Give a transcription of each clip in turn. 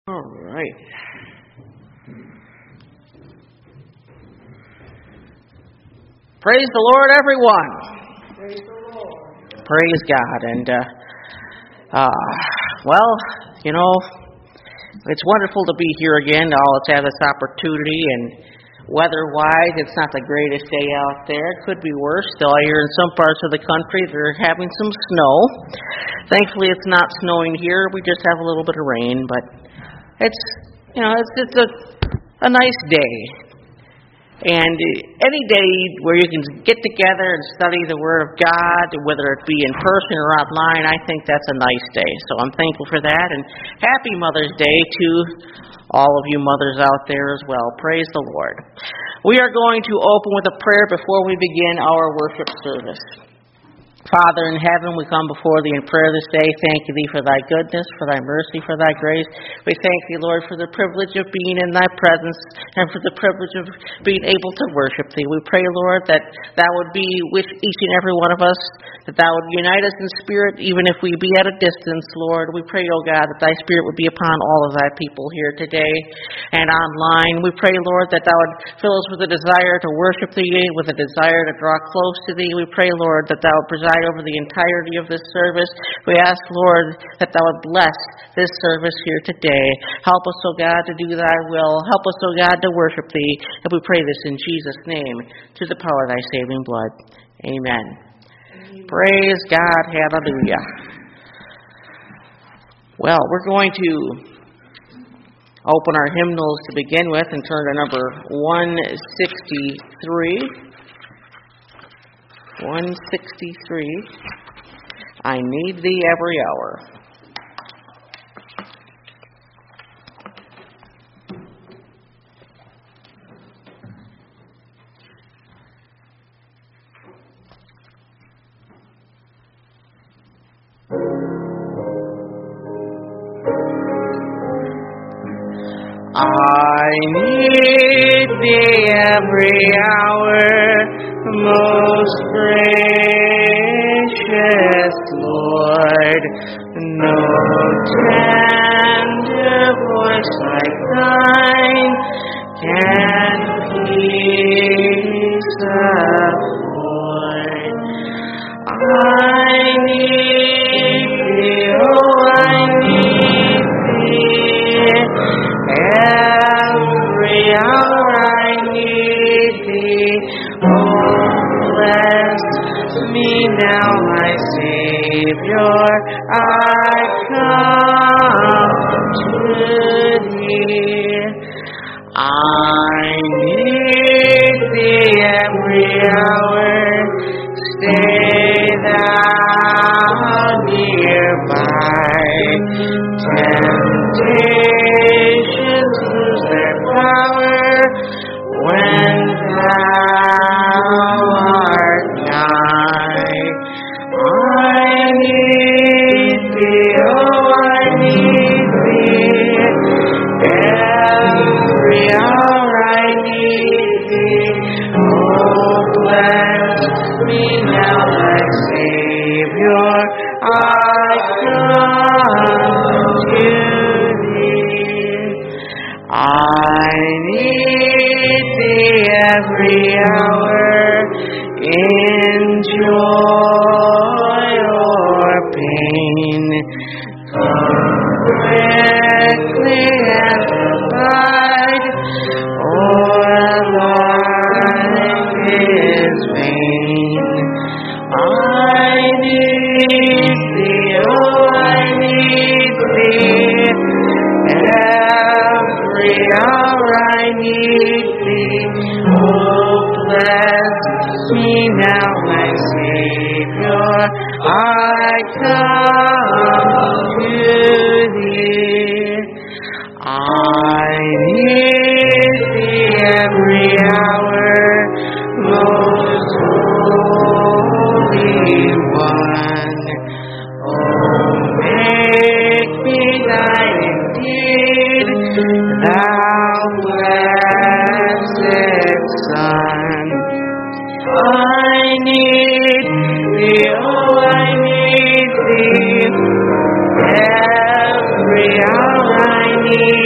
All right. Praise the Lord, everyone. Praise the Lord. Praise God. And, well, you know, it's wonderful to be here again. Let's have this opportunity. And weather-wise, it's not the greatest day out there. It could be worse. Still, here in some parts of the country, they're having some snow. Thankfully, it's not snowing here. We just have a little bit of rain, but it's, you know, it's just a nice day. And any day where you can get together and study the Word of God, whether it be in person or online, I think that's a nice day. So I'm thankful for that. And happy Mother's Day to all of you mothers out there as well. Praise the Lord. We are going to open with a prayer before we begin our worship service. Father in heaven, we come before thee in prayer this day. Thank thee for thy goodness, for thy mercy, for thy grace. We thank thee, Lord, for the privilege of being in thy presence and for the privilege of being able to worship thee. We pray, Lord, that thou would be with each and every one of us, that thou would unite us in spirit, even if we be at a distance, Lord. We pray, O God, that thy spirit would be upon all of thy people here today and online. We pray, Lord, that thou would fill us with a desire to worship thee, with a desire to draw close to thee. We pray, Lord, that thou would preside over the entirety of this service. We ask, Lord, that thou would bless this service here today. Help us, O God, to do thy will. Help us, O God, to worship thee. And we pray this in Jesus' name, to the power of thy saving blood. Amen. Praise God. Hallelujah. Well, we're going to open our hymnals to begin with and turn to number 163. 163, I Need Thee Every Hour. I need thee every hour, most gracious Lord. No tender voice like thine can peace afford. I need thee, oh, I need thee. Every hour I need thee. Oh, bless me now, my Savior. I come to thee. I need thee every hour. Stay thou nearby. Temptations lose their power when thou art nigh. I need thee, oh, I need thee. Every hour I need thee. Oh, bless me now, my Savior. I come to thee. I need thee every hour, in joy or pain. Come quickly and abide, or life is vain. I need thee, oh, I need thee. Every hour I need thee. Oh, bless me now, my Savior. I come to thee. I need thee every hour, most holy one. Oh, make me thine indeed, thou blessed Son. I need thee, oh, I need thee. Every hour I need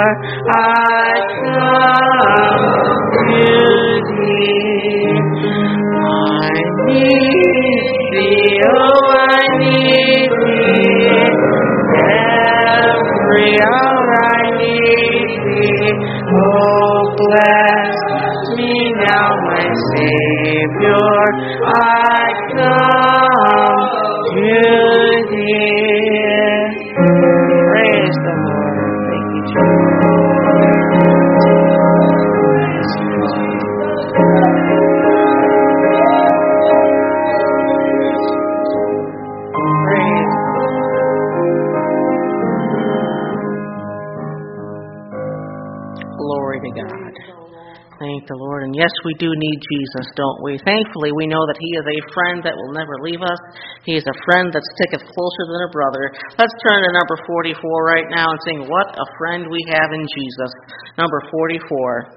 I come to thee. I need thee, oh, I need thee. Every hour I need thee. Oh, bless me now, my Savior. I come to thee. Praise the Lord. Thank you, Glory to God. Thank the Lord. And yes, we do need Jesus, don't we? Thankfully, we know that He is a friend that will never leave us. He is a friend that sticketh closer than a brother. Let's turn to number 44 right now and sing, What a Friend We Have in Jesus. Number 44.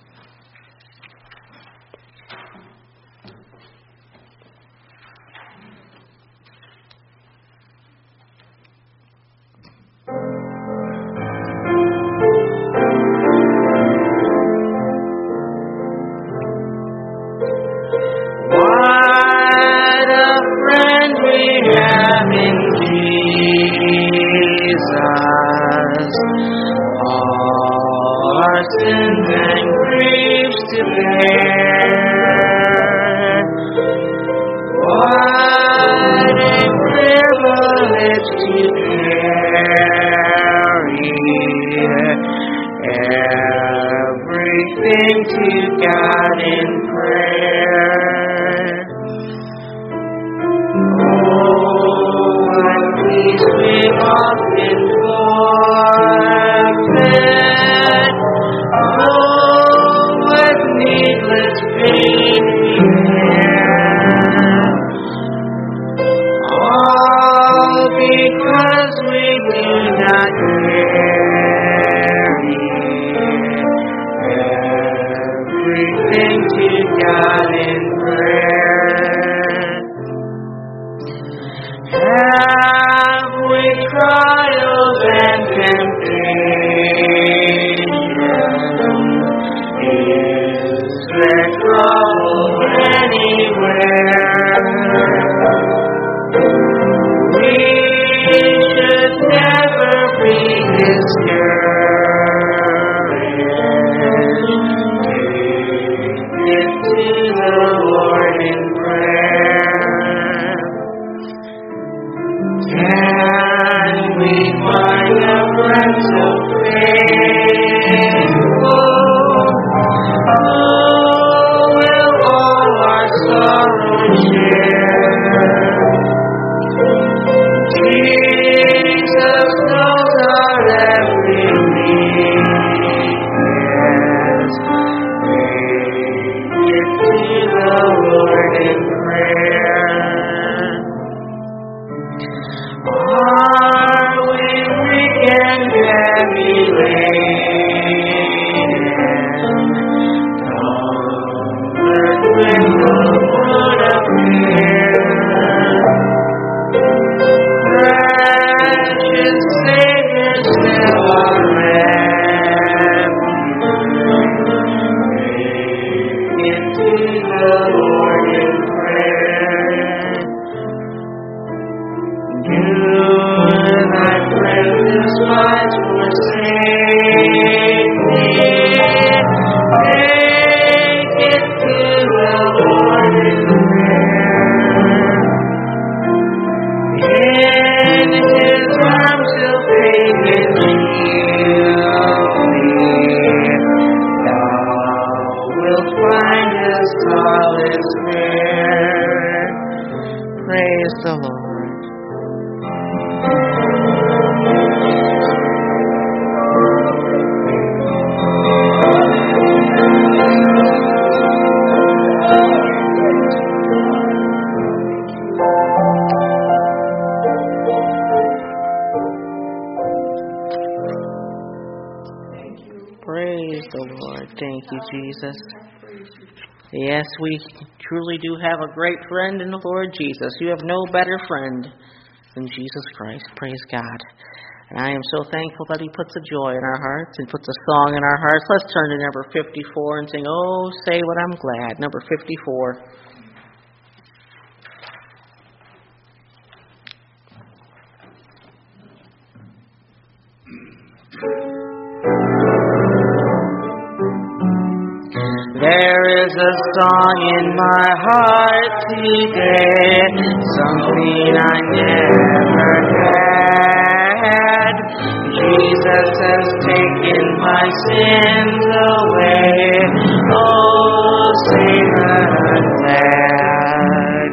Jesus. Yes, we truly do have a great friend in the Lord Jesus. You have no better friend than Jesus Christ. Praise God. And I am so thankful that He puts a joy in our hearts and puts a song in our hearts. Let's turn to number 54 and sing, "Oh, Say What I'm Glad." Number 54. There is a song in my heart today, something I never had. Jesus has taken my sins away. Oh, say that I'm glad.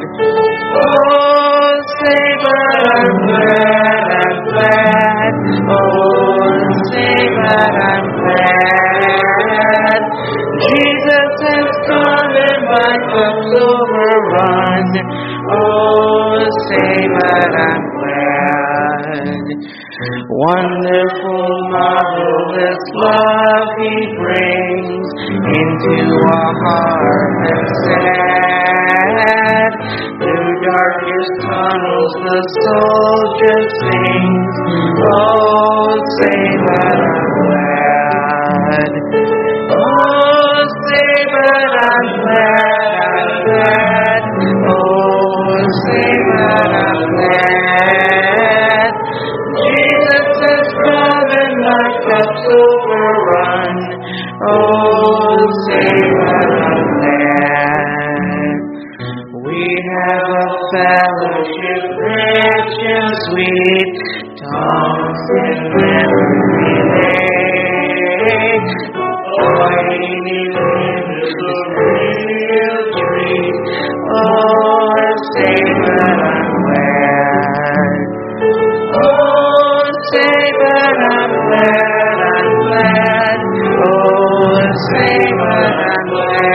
Oh, say that I'm glad, I'm glad. Oh, say that I'm glad. Jesus has come and my cup's overrun. Oh, say that I'm glad. Wonderful, marvelous love He brings into a heart that's sad. Through darkest tunnels the soul just sings. Oh, say that I'm glad. Oh, say that I'm glad, I'm glad. Oh, say that I'm glad. Jesus has come and my cup's overrun. Oh, say that I'm glad. We have a fellowship rich and sweet, tongues in memory laid. Abiding in His real treat. Oh, say that I'm glad. Oh, say that I'm glad, I'm glad. Oh, say that I'm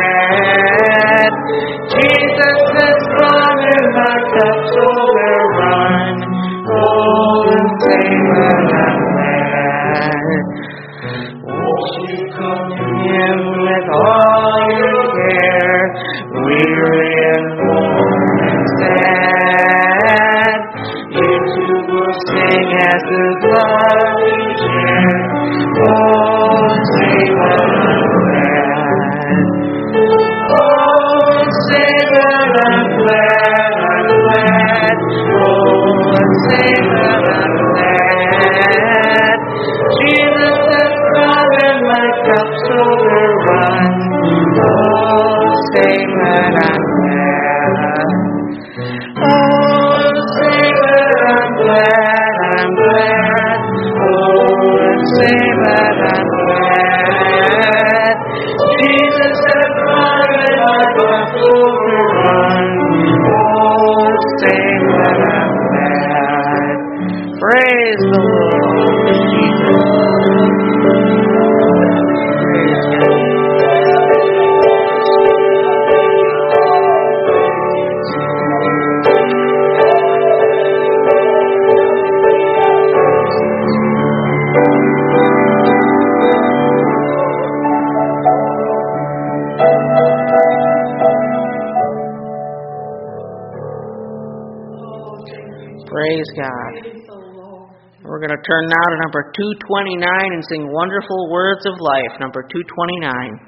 glad. Jesus has come and my cup's overrun. Oh, say that I'm glad. Won't you come to Him with all your care, weary and worn and sad? You too will sing as His love you share. Oh, say that I'm glad. Oh, say that I'm glad, I'm glad. Oh, say that I'm glad. Jesus has come and my cup's overrun. Oh, say that I'm glad. Oh, say that I'm glad, I'm glad. Oh, say that I'm glad. Jesus has come and my cup's overrun. Oh, say that I'm glad. Praise the Lord, Jesus. Praise God. We're going to turn now to number 229 and sing Wonderful Words of Life, number 229.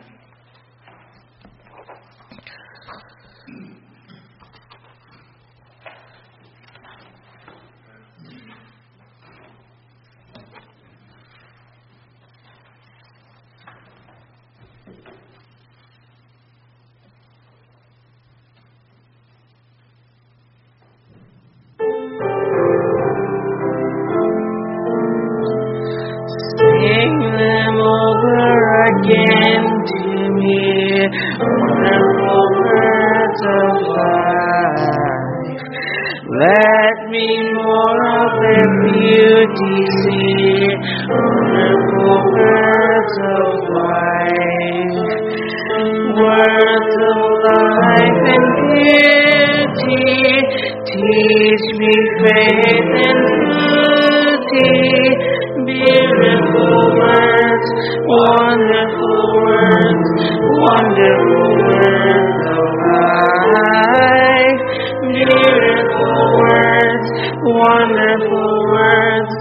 Sing them over again to me, wonderful words of life. Let me more of their beauty see, wonderful words of life. Words of life and beauty, teach me faith and beauty. Beautiful words, wonderful words, wonderful words of life. Beautiful words, wonderful words,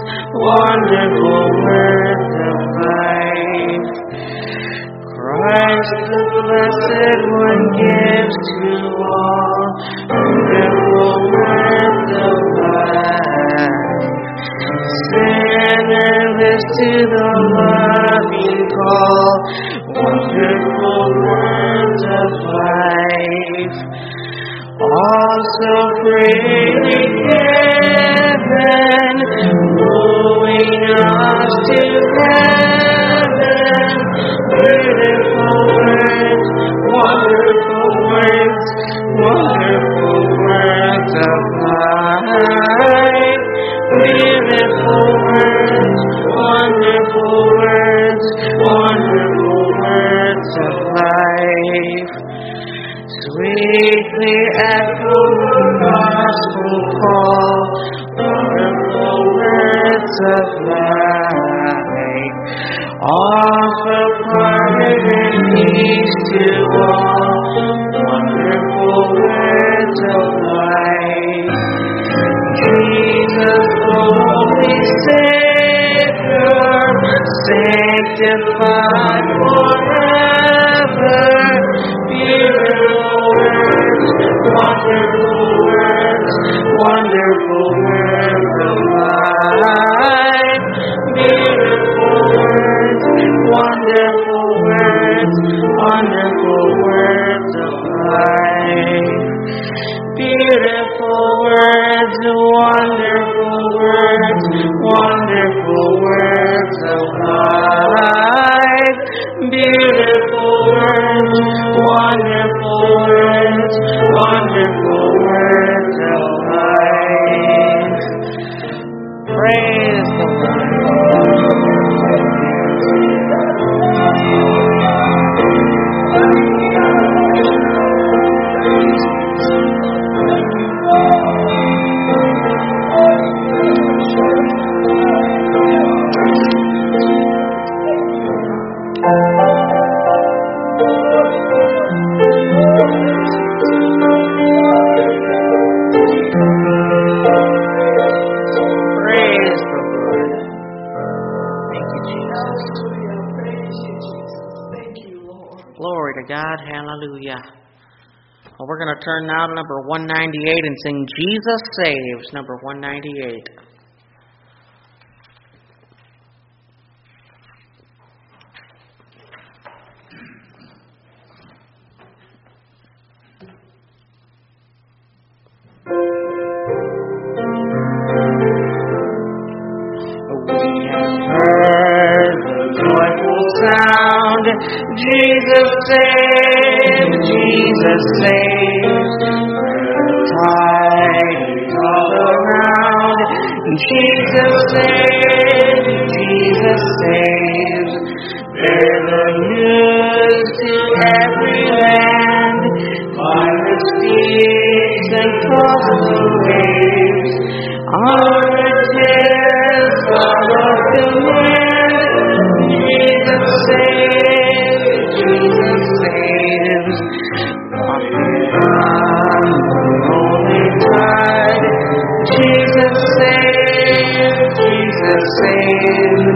wonderful words of life. Christ the Blessed One gives to all wonderful words of life. Sinner listen to the loving call, wonderful words of life. Also praising heaven, moving us to heaven. Beautiful words, wonderful words, wonderful words of life. Beautiful words, wonderful words, wonderful words of life. Sweetly echo the gospel call, wonderful words of life. Offer pardon and peace to all, wonderful words of life. Jesus, holy Savior, sanctified forever. Beautiful words, wonderful words, wonderful words of life. Beautiful words, wonderful words, wonderful words of life. Beautiful words, wonderful words, wonderful words of life. Beautiful words, wonderful words, wonderful words of life. Praise the God, hallelujah. Well, we're going to turn now to number 198 and sing Jesus Saves, number 198. We have heard the joyful sound, Jesus saves, Jesus saves. The tidings all around, Jesus saves, Jesus saves. Bear the news to every land, climb the steeps and cross the waves. Our tears follow the wind, Jesus saves, Jesus saves. Walking on the rolling tide, Jesus saves, Jesus saves.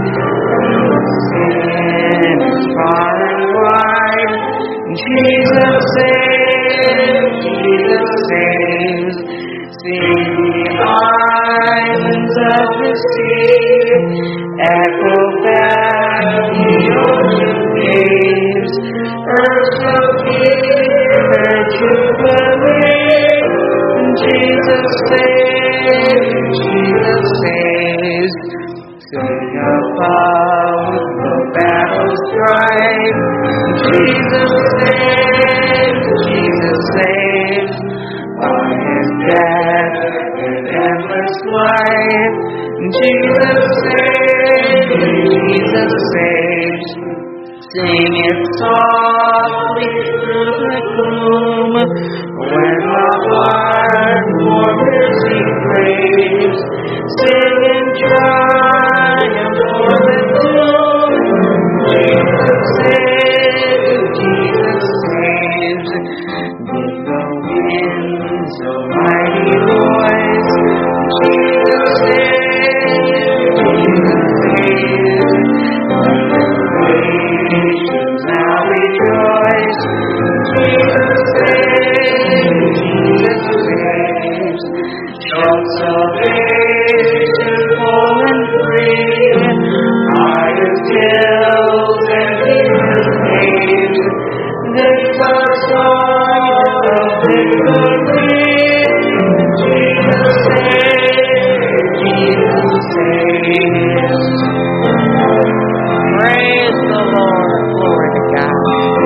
Sin is far and wide, Jesus saves, Jesus saves. See the islands of the sea, echo back the ocean waves. Earth shall hear their jubilee. Jesus saves, Jesus saves. Sing above the battle strife. Jesus saves, Jesus saves. By his death and endless life, Jesus saves, Jesus saves. Sing it softly through the gloom, when the heart for mercy craves. Sing in triumph for the doom. Jesus saves, Jesus saves. Give the winds a mighty voice. Jesus saves, Jesus shown salvation full and free. By His guilt and His pain, this our song of victory. Jesus saves, Jesus saves. Praise the Lord. Glory to God.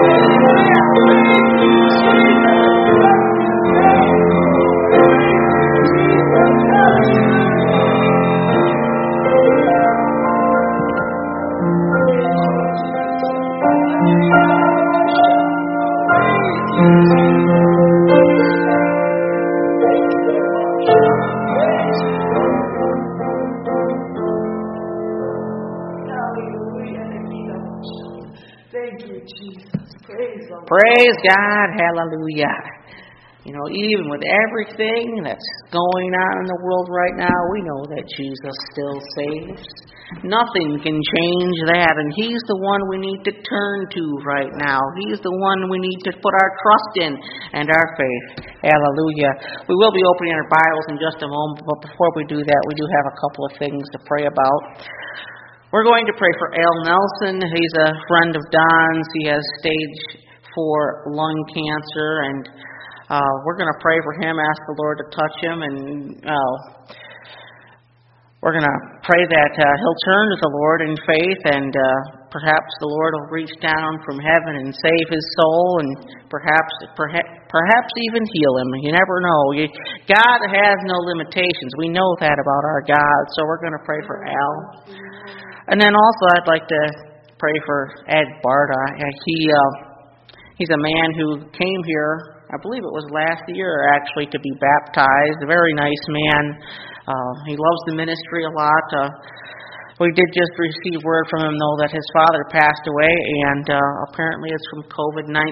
Thank you, Jesus. Praise the Lord. Praise God. Hallelujah. You know, even with everything that's going on in the world right now, we know that Jesus still saves. Nothing can change that, and He's the one we need to turn to right now. He's the one we need to put our trust in and our faith. Hallelujah. We will be opening our Bibles in just a moment, but before we do that, we do have a couple of things to pray about. We're going to pray for Al Nelson. He's a friend of Don's. He has stage 4 lung cancer, and we're going to pray for him, ask the Lord to touch him, and we're going to pray that he'll turn to the Lord in faith, and perhaps the Lord will reach down from heaven and save his soul, and perhaps even heal him. You never know. God has no limitations. We know that about our God, so we're going to pray for Al. And then also I'd like to pray for Ed Barta. He's a man who came here, I believe it was last year actually, to be baptized. A very nice man. He loves the ministry a lot. We did just receive word from him, though, that his father passed away, and apparently it's from COVID-19.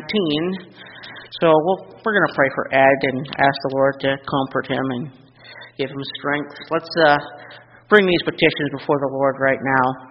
So we're going to pray for Ed and ask the Lord to comfort him and give him strength. Let's bring these petitions before the Lord right now.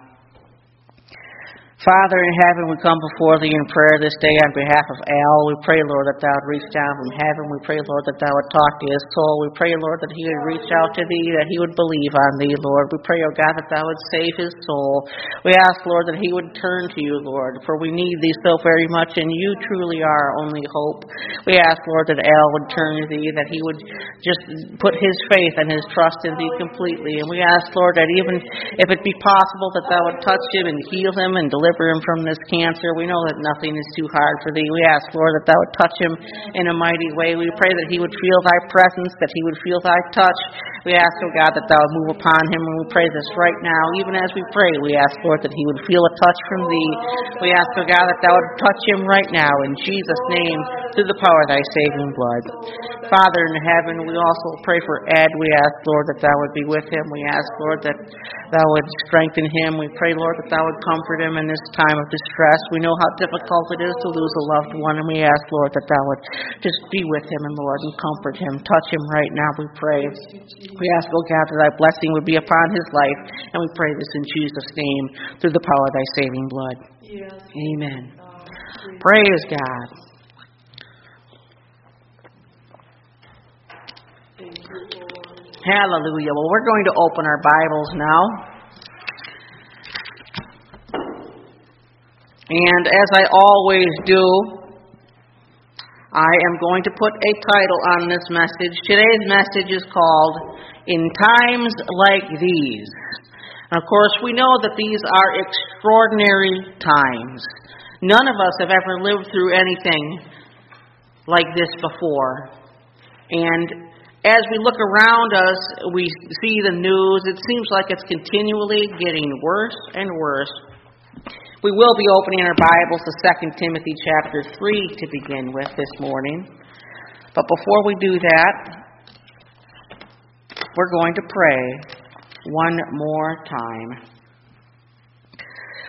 Father in heaven, we come before Thee in prayer this day on behalf of Al. We pray, Lord, that Thou would reach down from heaven. We pray, Lord, that Thou would talk to his soul. We pray, Lord, that he would reach out to Thee, that he would believe on Thee, Lord. We pray, oh God, that Thou would save his soul. We ask, Lord, that he would turn to You, Lord, for we need Thee so very much, and You truly are our only hope. We ask, Lord, that Al would turn to Thee, that he would just put his faith and his trust in Thee completely. And we ask, Lord, that even if it be possible that Thou would touch him and heal him and deliver him from this cancer. We know that nothing is too hard for Thee. We ask, Lord, that Thou would touch him in a mighty way. We pray that he would feel Thy presence, that he would feel Thy touch. We ask, oh God, that Thou would move upon him, and we pray this right now. Even as we pray, we ask, Lord, that he would feel a touch from Thee. We ask, oh God, that Thou would touch him right now, in Jesus' name, through the power of Thy saving blood. Father in heaven, we also pray for Ed. We ask, Lord, that Thou would be with him. We ask, Lord, that Thou would strengthen him. We pray, Lord, that Thou would comfort him in this time of distress. We know how difficult it is to lose a loved one, and we ask, Lord, that Thou would just be with him, and Lord, and comfort him. Touch him right now, we pray. We ask, oh God, that Thy blessing would be upon his life, and we pray this in Jesus' name, through the power of Thy saving blood. Yes. Amen. Praise God. Thank you, Lord. Hallelujah. Well, we're going to open our Bibles now. And as I always do, I am going to put a title on this message. Today's message is called, In Times Like These. And of course, we know that these are extraordinary times. None of us have ever lived through anything like this before. And as we look around us, we see the news. It seems like it's continually getting worse and worse. We will be opening our Bibles to 2 Timothy chapter 3 to begin with this morning. But before we do that, we're going to pray one more time.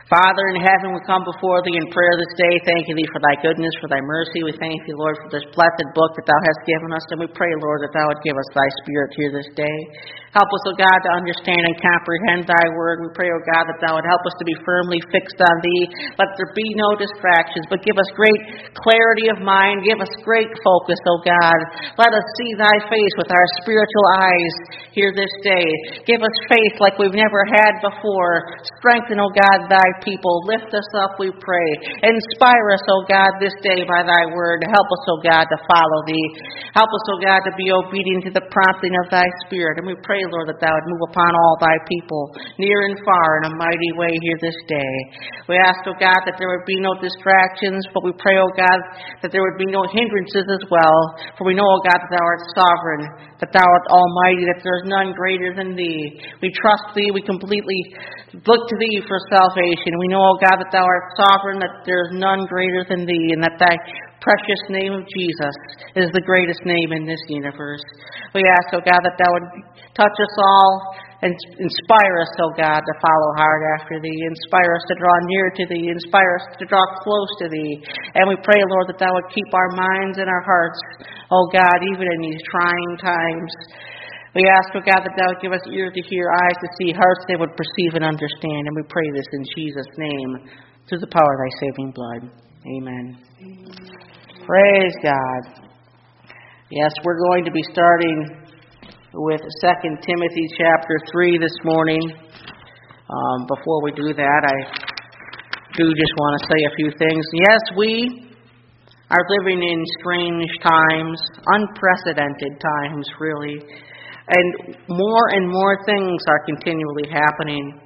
Father in heaven, we come before Thee in prayer this day, thanking Thee for Thy goodness, for Thy mercy. We thank Thee, Lord, for this blessed book that Thou hast given us, and we pray, Lord, that Thou would give us Thy Spirit here this day. Help us, O God, to understand and comprehend Thy word. We pray, O God, that Thou would help us to be firmly fixed on Thee. Let there be no distractions, but give us great clarity of mind. Give us great focus, O God. Let us see Thy face with our spiritual eyes here this day. Give us faith like we've never had before. Strengthen, O God, Thy people. Lift us up, we pray. Inspire us, O God, this day by Thy word. Help us, O God, to follow Thee. Help us, O God, to be obedient to the prompting of Thy Spirit. And we pray, Lord, that Thou would move upon all Thy people, near and far, in a mighty way here this day. We ask, O God, that there would be no distractions, but we pray, O God, that there would be no hindrances as well. For we know, O God, that Thou art sovereign, that Thou art almighty, that there is none greater than Thee. We trust Thee. We completely look to Thee for salvation. We know, O God, that Thou art sovereign, that there is none greater than Thee, and that Thy precious name of Jesus is the greatest name in this universe. We ask, O God, that Thou would touch us all and inspire us, O God, to follow hard after Thee. Inspire us to draw near to Thee. Inspire us to draw close to Thee. And we pray, Lord, that Thou would keep our minds and our hearts, O God, even in these trying times. We ask, O God, that Thou would give us ears to hear, eyes to see, hearts that would perceive and understand. And we pray this in Jesus' name, through the power of Thy saving blood. Amen. Praise God. Yes, we're going to be starting with 2 Timothy chapter 3 this morning. Before we do that, I do just want to say a few things. Yes, we are living in strange times, unprecedented times, really. And more things are continually happening.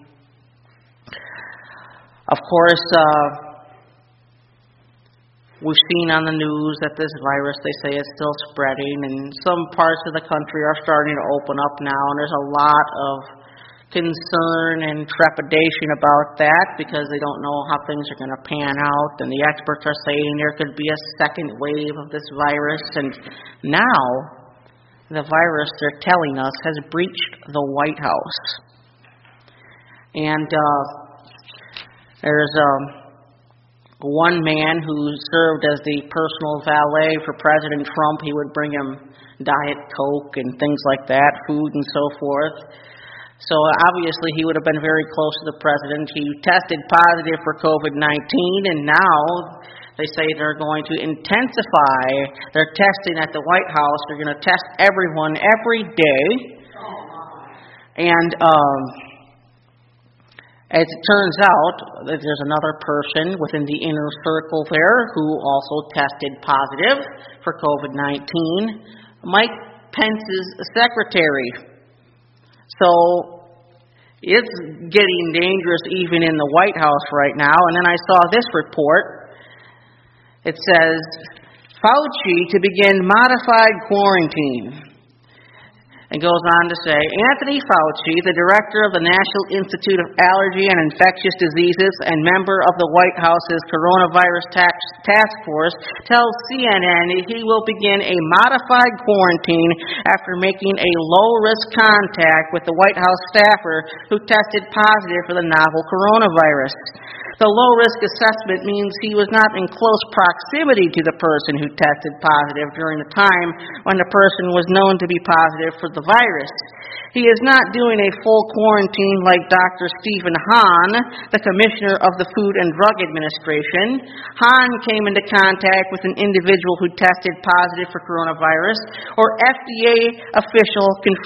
Of course, we've seen on the news that this virus, they say, is still spreading, and some parts of the country are starting to open up now, and there's a lot of concern and trepidation about that because they don't know how things are going to pan out, and the experts are saying there could be a second wave of this virus, and now the virus, they're telling us, has breached the White House. And there's one man who served as the personal valet for President Trump. He would bring him Diet Coke and things like that, food and so forth. So obviously he would have been very close to the president. He tested positive for COVID-19, and now they say they're going to intensify their testing at the White House. They're going to test everyone every day. And as it turns out, there's another person within the inner circle there who also tested positive for COVID-19, Mike Pence's secretary. So it's getting dangerous even in the White House right now. And then I saw this report. It says, Fauci to begin modified quarantine. It goes on to say, Anthony Fauci, the director of the National Institute of Allergy and Infectious Diseases and member of the White House's Coronavirus Task Force, tells CNN he will begin a modified quarantine after making a low-risk contact with the White House staffer who tested positive for the novel coronavirus. The low-risk assessment means he was not in close proximity to the person who tested positive during the time when the person was known to be positive for the virus. He is not doing a full quarantine like Dr. Stephen Hahn, the Commissioner of the Food and Drug Administration. Hahn came into contact with an individual who tested positive for coronavirus, or an FDA official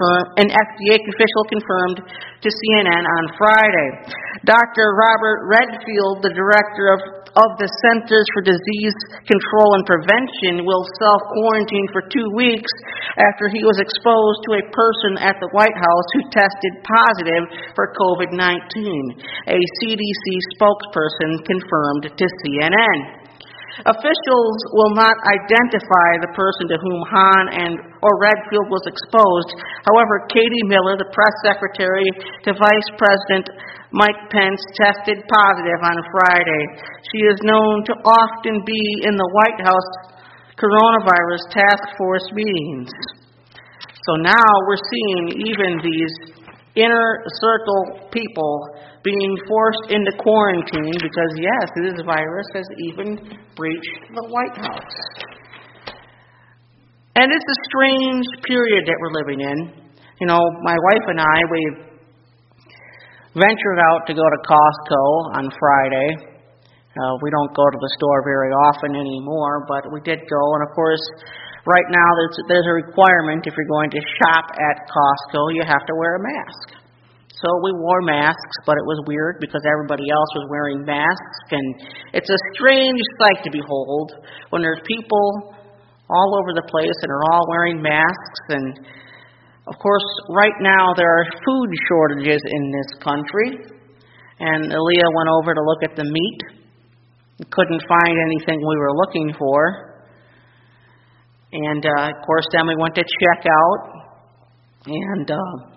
confirmed to CNN on Friday. Dr. Robert Redfield, the director of the Centers for Disease Control and Prevention, will self-quarantine for 2 weeks after he was exposed to a person at the White House who tested positive for COVID-19. A CDC spokesperson confirmed to CNN. Officials will not identify the person to whom Hahn or Redfield was exposed. However, Katie Miller, the press secretary to Vice President Mike Pence, tested positive on Friday. She is known to often be in the White House coronavirus task force meetings. So now we're seeing even these inner circle people being forced into quarantine because, yes, this virus has even breached the White House. And it's a strange period that we're living in. You know, my wife and I, we ventured out to go to Costco on Friday. We don't go to the store very often anymore, but we did go. And, of course, right now there's a requirement if you're going to shop at Costco, you have to wear a mask. So we wore masks, but it was weird because everybody else was wearing masks. And it's a strange sight to behold when there's people all over the place and are all wearing masks. And, of course, right now there are food shortages in this country. And Leah went over to look at the meat. Couldn't find anything we were looking for. And, of course, then we went to check out. And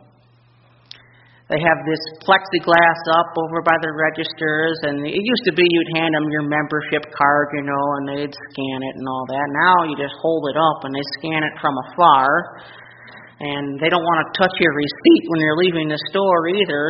they have this plexiglass up over by the registers, and it used to be you'd hand them your membership card, you know, and they'd scan it and all that. Now you just hold it up, and they scan it from afar, and they don't want to touch your receipt when you're leaving the store either.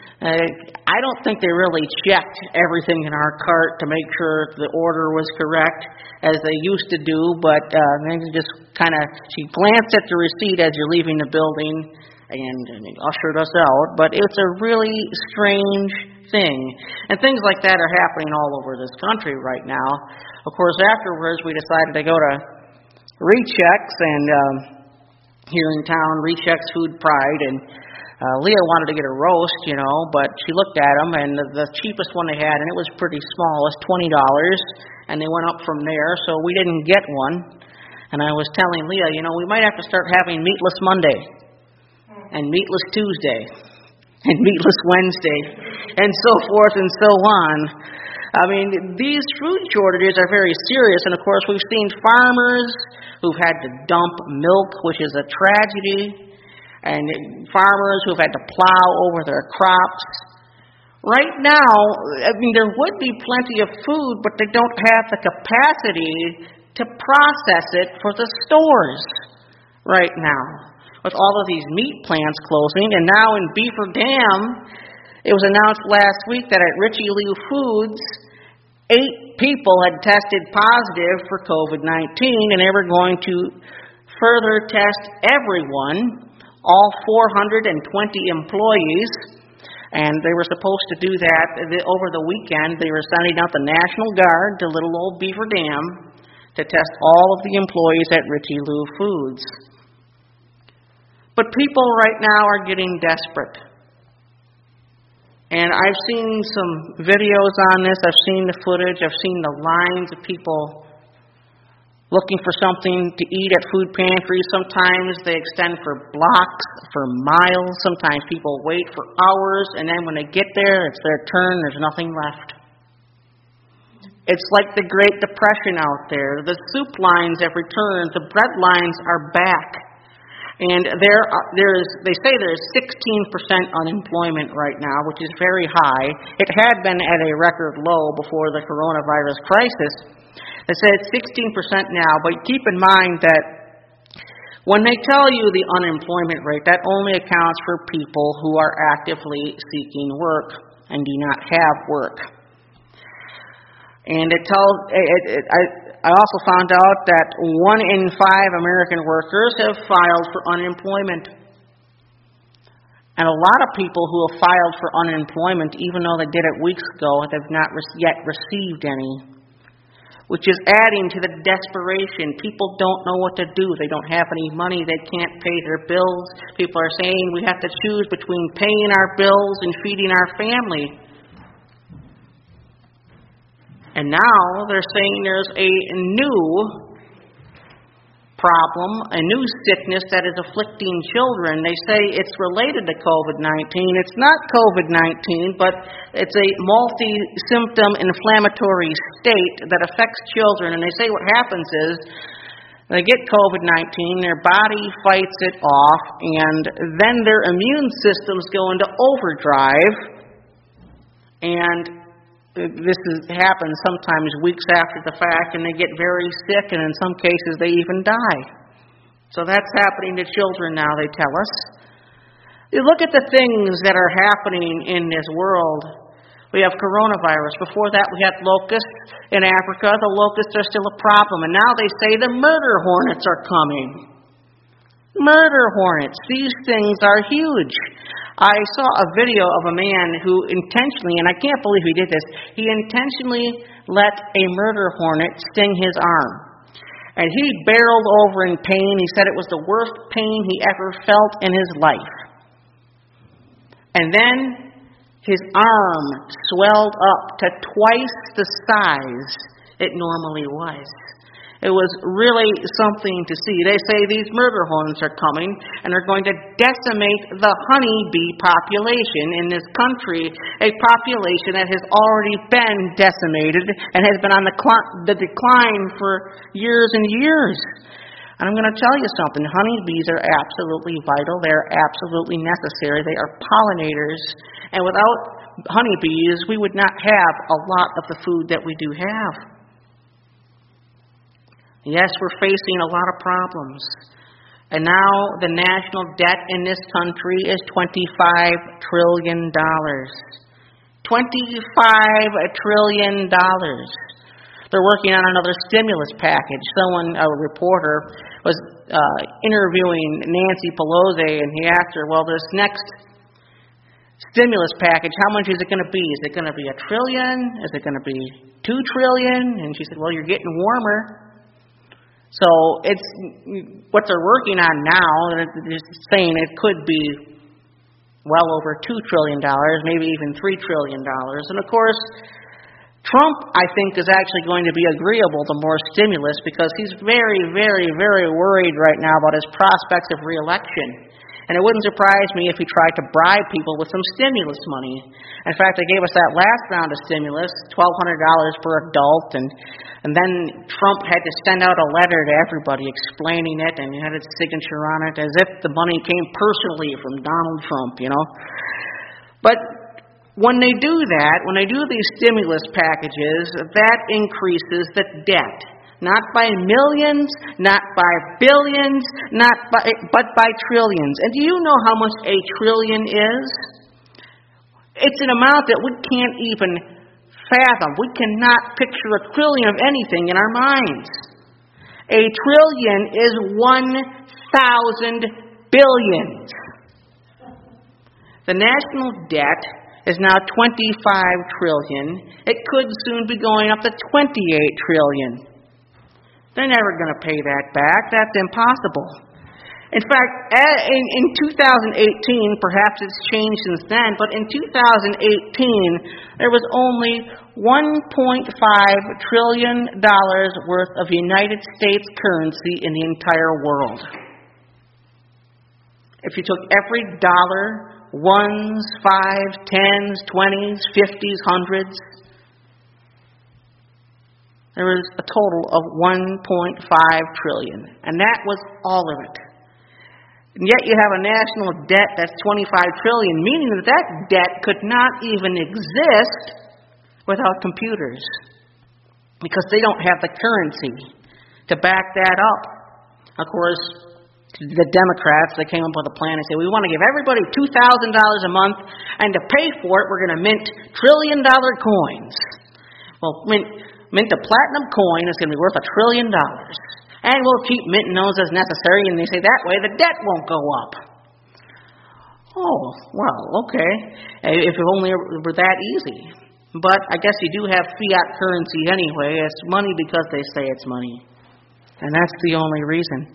I don't think they really checked everything in our cart to make sure the order was correct, as they used to do, but they just kind of, she glanced at the receipt as you're leaving the building, and ushered us out. But it's a really strange thing. And things like that are happening all over this country right now. Of course, afterwards, we decided to go to Recheck's, and here in town, Recheck's Food Pride, and Leah wanted to get a roast, you know, but she looked at them, and the cheapest one they had, and it was pretty small, it was $20, and they went up from there, so we didn't get one. And I was telling Leah, you know, we might have to start having Meatless Monday, and Meatless Tuesday, and Meatless Wednesday, and so forth and so on. I mean, these food shortages are very serious, and of course we've seen farmers who've had to dump milk, which is a tragedy, and farmers who've had to plow over their crops. Right now, I mean, there would be plenty of food, but they don't have the capacity to process it for the stores right now, with all of these meat plants closing. And now in Beaver Dam, it was announced last week that at Richie Lou Foods, 8 people had tested positive for COVID-19, and they were going to further test everyone, all 420 employees, and they were supposed to do that over the weekend. They were sending out the National Guard to little old Beaver Dam to test all of the employees at Richie Lou Foods. But people right now are getting desperate. And I've seen some videos on this. I've seen the footage. I've seen the lines of people looking for something to eat at food pantries. Sometimes they extend for blocks, for miles. Sometimes people wait for hours, and then when they get there, it's their turn. There's nothing left. It's like the Great Depression out there. The soup lines have returned. The bread lines are back. And they say there's 16% unemployment right now, which is very high. It had been at a record low before the coronavirus crisis. They say it's 16% now, but keep in mind that when they tell you the unemployment rate, that only accounts for people who are actively seeking work and do not have work. And I also found out that 1 in 5 American workers have filed for unemployment. And a lot of people who have filed for unemployment, even though they did it weeks ago, have not yet received any, which is adding to the desperation. People don't know what to do. They don't have any money. They can't pay their bills. People are saying we have to choose between paying our bills and feeding our family. And now they're saying there's a new problem, a new sickness that is afflicting children. They say it's related to COVID-19. It's not COVID-19, but it's a multi-symptom inflammatory state that affects children. And they say what happens is they get COVID-19, their body fights it off, and then their immune systems go into overdrive, and this happens sometimes weeks after the fact, and they get very sick, and in some cases they even die. So that's happening to children now, they tell us. You look at the things that are happening in this world. We have coronavirus. Before that, we had locusts in Africa. The locusts are still a problem. And now they say the murder hornets are coming. Murder hornets. These things are huge. I saw a video of a man who intentionally, and I can't believe he did this, he intentionally let a murder hornet sting his arm. And he barreled over in pain. He said it was the worst pain he ever felt in his life. And then his arm swelled up to twice the size it normally was. It was really something to see. They say these murder hornets are coming and are going to decimate the honeybee population in this country, a population that has already been decimated and has been on the decline for years and years. And I'm going to tell you something. Honeybees are absolutely vital. They're absolutely necessary. They are pollinators. And without honeybees, we would not have a lot of the food that we do have. Yes, we're facing a lot of problems. And now the national debt in this country is $25 trillion. $25 trillion. They're working on another stimulus package. A reporter, was interviewing Nancy Pelosi, and he asked her, well, this next stimulus package, how much is it going to be? Is it going to be $1 trillion? Is it going to be $2 trillion? And she said, well, you're getting warmer. So it's what they're working on now. They're saying it could be well over $2 trillion, maybe even $3 trillion. And of course, Trump, I think, is actually going to be agreeable to more stimulus because he's very, very, very worried right now about his prospects of re-election. And it wouldn't surprise me if he tried to bribe people with some stimulus money. In fact, they gave us that last round of stimulus, $1,200 per adult, and then Trump had to send out a letter to everybody explaining it, and he had his signature on it as if the money came personally from Donald Trump, you know. But when they do that, when they do these stimulus packages, that increases the debt. Not by millions, not by billions, but by trillions. And do you know how much a trillion is? It's an amount that we can't even fathom. We cannot picture a trillion of anything in our minds. A trillion is 1,000 billions. The national debt is now $25 trillion. It could soon be going up to $28 trillion. They're never going to pay that back. That's impossible. In fact, in 2018, perhaps it's changed since then, but in 2018, there was only $1.5 trillion worth of United States currency in the entire world. If you took every dollar, ones, fives, tens, 20s, 50s, hundreds, there was a total of $1.5 trillion. And that was all of it. And yet you have a national debt that's $25 trillion, meaning that that debt could not even exist without computers. Because they don't have the currency to back that up. Of course, the Democrats, they came up with a plan and said, we want to give everybody $2,000 a month, and to pay for it, we're going to mint trillion-dollar coins. Well, mint a platinum coin is going to be worth $1 trillion. And we'll keep minting those as necessary, and they say that way the debt won't go up. Oh, well, okay. If it only were that easy. But I guess you do have fiat currency anyway. It's money because they say it's money. And that's the only reason.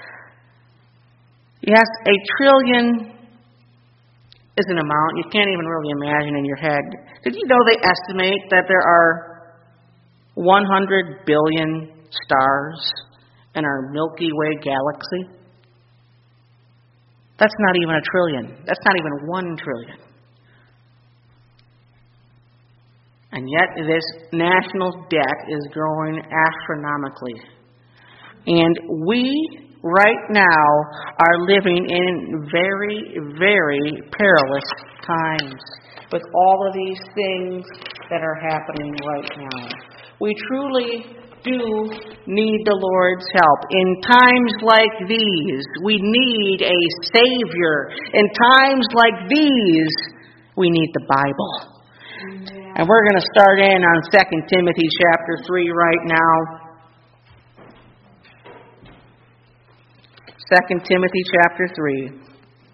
Yes, $1 trillion is an amount you can't even really imagine in your head. Did you know they estimate that there are 100 billion stars in our Milky Way galaxy? That's not even $1 trillion. That's not even 1 trillion. And yet this national debt is growing astronomically. And we, right now, are living in very, very perilous times with all of these things that are happening right now. We truly do need the Lord's help. In times like these, we need a Savior. In times like these, we need the Bible. Amen. And we're going to start in on 2 Timothy chapter 3 right now. 2 Timothy chapter 3.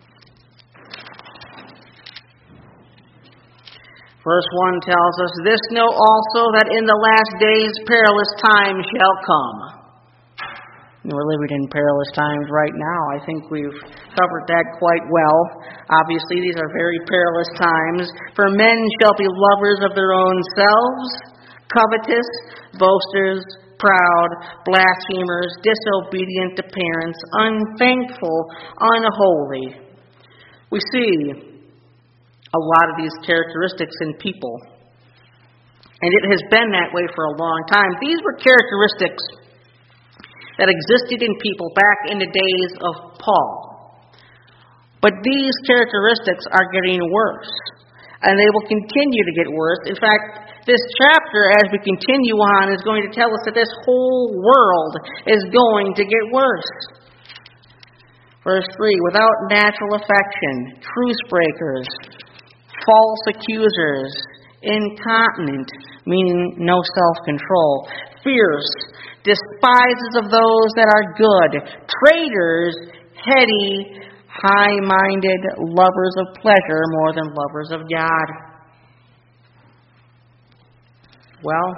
Verse 1 tells us, "This know also that in the last days perilous times shall come." And we're living in perilous times right now. I think we've covered that quite well. Obviously, these are very perilous times. "For men shall be lovers of their own selves, covetous, boasters, proud, blasphemers, disobedient to parents, unthankful, unholy." We see a lot of these characteristics in people. And it has been that way for a long time. These were characteristics that existed in people back in the days of Paul. But these characteristics are getting worse. And they will continue to get worse. In fact, this chapter, as we continue on, is going to tell us that this whole world is going to get worse. Verse 3, "Without natural affection, truce breakers, false accusers, incontinent," meaning no self-control, "fierce, despisers of those that are good, traitors, heady, high-minded, lovers of pleasure more than lovers of God." Well,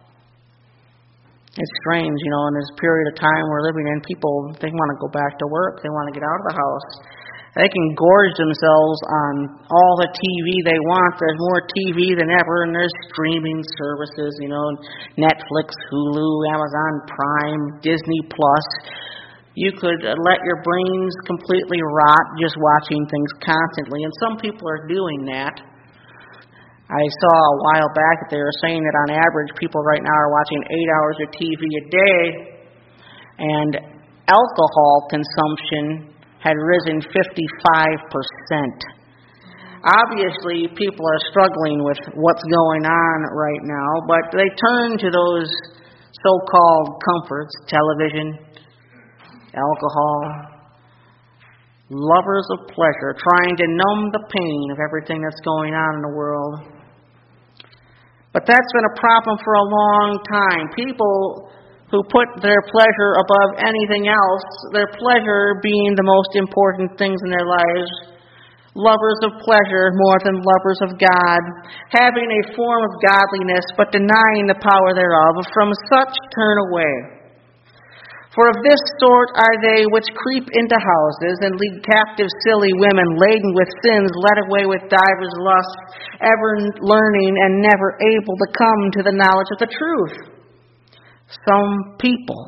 it's strange, in this period of time we're living in, people, they want to go back to work. They want to get out of the house. They can gorge themselves on all the TV they want. There's more TV than ever, and there's streaming services, Netflix, Hulu, Amazon Prime, Disney Plus. You could let your brains completely rot just watching things constantly, and some people are doing that. I saw a while back that they were saying that on average, people right now are watching 8 hours of TV a day, and alcohol consumption had risen 55%. Obviously, people are struggling with what's going on right now, but they turn to those so-called comforts, television, alcohol, lovers of pleasure, trying to numb the pain of everything that's going on in the world. But that's been a problem for a long time. People who put their pleasure above anything else, their pleasure being the most important things in their lives, lovers of pleasure more than lovers of God, having a form of godliness but denying the power thereof, from such turn away. For of this sort are they which creep into houses, and lead captive silly women laden with sins, led away with divers lusts, ever learning and never able to come to the knowledge of the truth. Some people,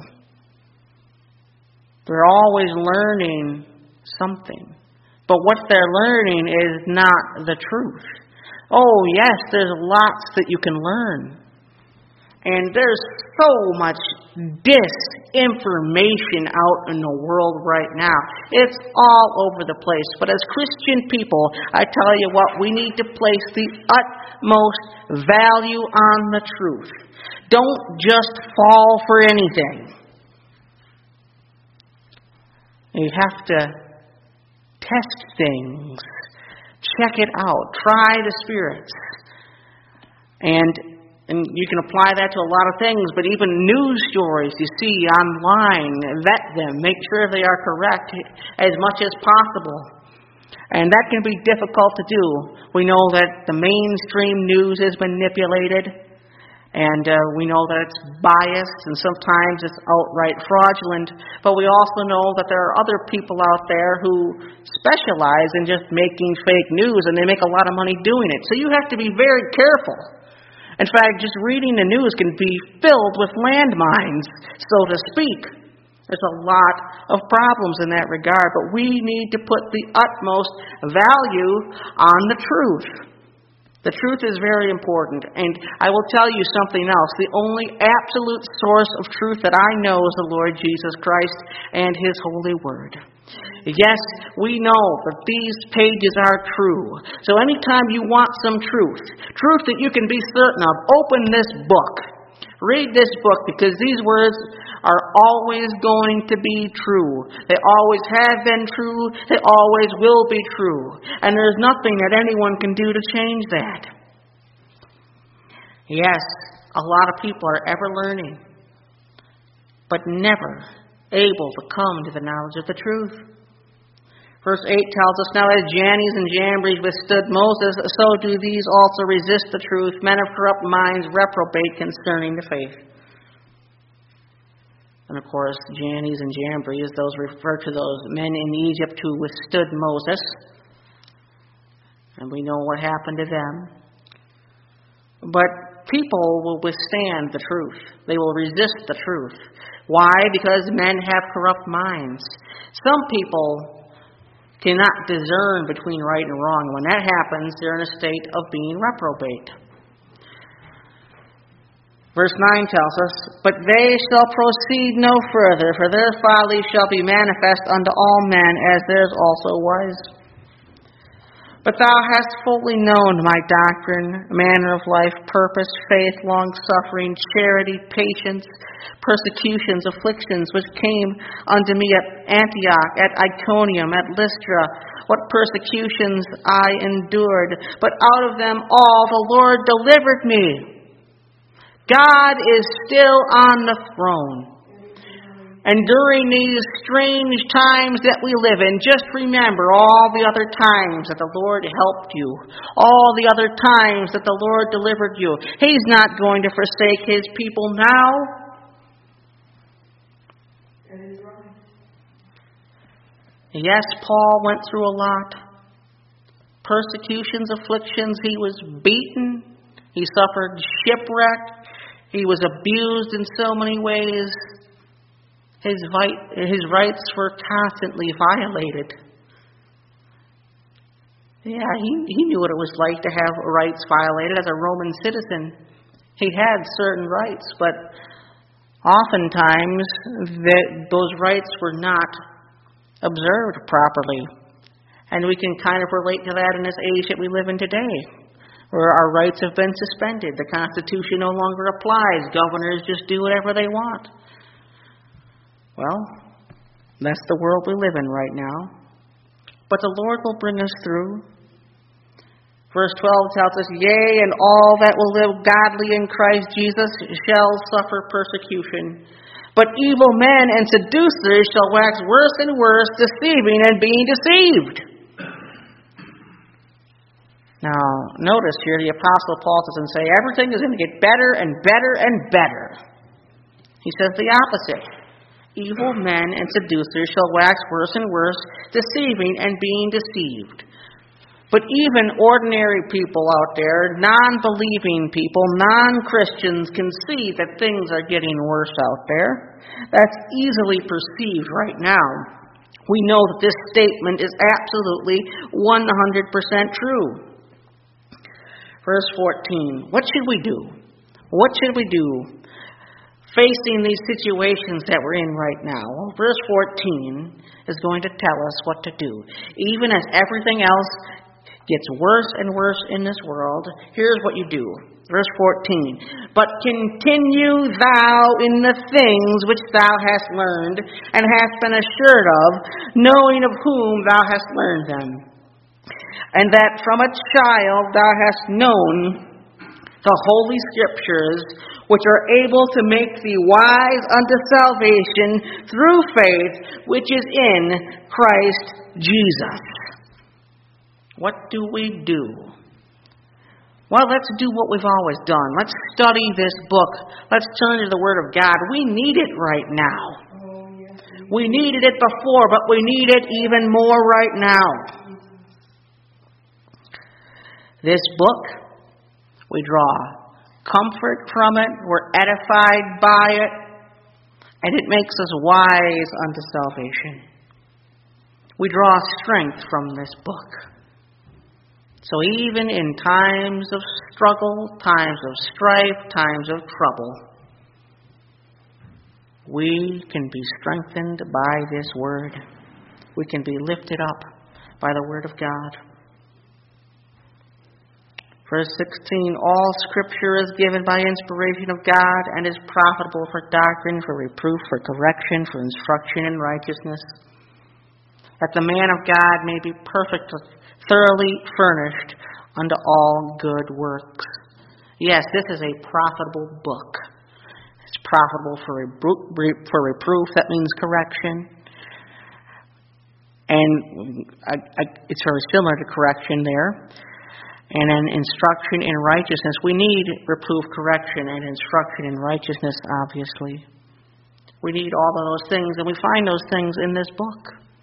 they're always learning something. But what they're learning is not the truth. Oh, yes, there's lots that you can learn. And there's so much disinformation out in the world right now. It's all over the place. But as Christian people, I tell you what, we need to place the utmost value on the truth. Don't just fall for anything. You have to test things. Check it out. Try the spirits. And you can apply that to a lot of things, but even news stories you see online, vet them, make sure they are correct as much as possible. And that can be difficult to do. We know that the mainstream news is manipulated, and we know that it's biased, and sometimes it's outright fraudulent. But we also know that there are other people out there who specialize in just making fake news, and they make a lot of money doing it. So you have to be very careful. In fact, just reading the news can be filled with landmines, so to speak. There's a lot of problems in that regard, but we need to put the utmost value on the truth. The truth is very important, and I will tell you something else. The only absolute source of truth that I know is the Lord Jesus Christ and His holy word. Yes, we know that these pages are true. So anytime you want some truth that you can be certain of, open this book. Read this book because these words are always going to be true. They always have been true. They always will be true. And there's nothing that anyone can do to change that. Yes, a lot of people are ever learning, but never able to come to the knowledge of the truth. Verse 8 tells us, now as Jannes and Jambres withstood Moses, so do these also resist the truth. Men of corrupt minds reprobate concerning the faith. And of course, Jannes and Jambres, those refer to those men in Egypt who withstood Moses. And we know what happened to them. But people will withstand the truth. They will resist the truth. Why? Because men have corrupt minds. Some people cannot discern between right and wrong. When that happens, they're in a state of being reprobate. Verse 9 tells us, but they shall proceed no further, for their folly shall be manifest unto all men, as theirs also was. But thou hast fully known my doctrine, manner of life, purpose, faith, long-suffering, charity, patience, persecutions, afflictions, which came unto me at Antioch, at Iconium, at Lystra, what persecutions I endured. But out of them all the Lord delivered me. God is still on the throne. And during these strange times that we live in, just remember all the other times that the Lord helped you. All the other times that the Lord delivered you. He's not going to forsake His people now. Yes, Paul went through a lot. Persecutions, afflictions. He was beaten. He suffered shipwreck. He was abused in so many ways. His rights were constantly violated. Yeah, he knew what it was like to have rights violated as a Roman citizen. He had certain rights, but oftentimes those rights were not observed properly. And we can kind of relate to that in this age that we live in today, where our rights have been suspended. The Constitution no longer applies. Governors just do whatever they want. Well, that's the world we live in right now. But the Lord will bring us through. Verse 12 tells us, yea, and all that will live godly in Christ Jesus shall suffer persecution. But evil men and seducers shall wax worse and worse, deceiving and being deceived. Now, notice here the Apostle Paul doesn't say everything is going to get better and better and better. He says the opposite. Evil men and seducers shall wax worse and worse, deceiving and being deceived. But even ordinary people out there, non-believing people, non-Christians, can see that things are getting worse out there. That's easily perceived right now. We know that this statement is absolutely 100% true. Verse 14, what should we do? What should we do facing these situations that we're in right now? Well, verse 14 is going to tell us what to do. Even as everything else gets worse and worse in this world, here's what you do. Verse 14, but continue thou in the things which thou hast learned, and hast been assured of, knowing of whom thou hast learned them. And that from a child thou hast known the Holy Scriptures, which are able to make thee wise unto salvation through faith, which is in Christ Jesus. What do we do? Well, let's do what we've always done. Let's study this book. Let's turn to the Word of God. We need it right now. We needed it before, but we need it even more right now. This book, we draw comfort from it, we're edified by it, and it makes us wise unto salvation. We draw strength from this book. So even in times of struggle, times of strife, times of trouble, we can be strengthened by this Word. We can be lifted up by the Word of God. Verse 16, all Scripture is given by inspiration of God and is profitable for doctrine, for reproof, for correction, for instruction in righteousness, that the man of God may be perfect, thoroughly furnished unto all good works. Yes, this is a profitable book. It's profitable for reproof, that means correction. And it's very similar to correction there. And then instruction in righteousness. We need reproof, correction, and instruction in righteousness, obviously. We need all of those things, and we find those things in this book.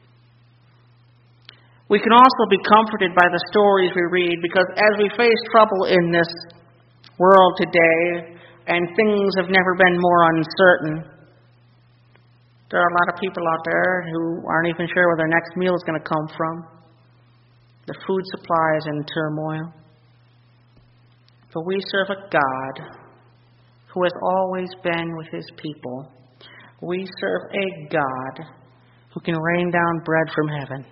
We can also be comforted by the stories we read, because as we face trouble in this world today, and things have never been more uncertain, there are a lot of people out there who aren't even sure where their next meal is going to come from. The food supply is in turmoil. But we serve a God who has always been with His people. We serve a God who can rain down bread from heaven.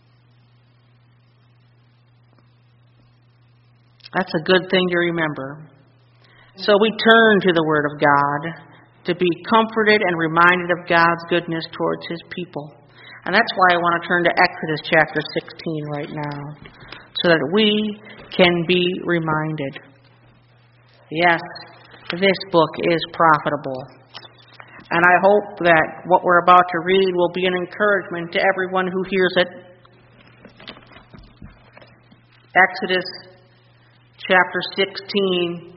That's a good thing to remember. So we turn to the Word of God to be comforted and reminded of God's goodness towards His people. And that's why I want to turn to Exodus chapter 16 right now, so that we can be reminded. Yes, this book is profitable. And I hope that what we're about to read will be an encouragement to everyone who hears it. Exodus chapter 16.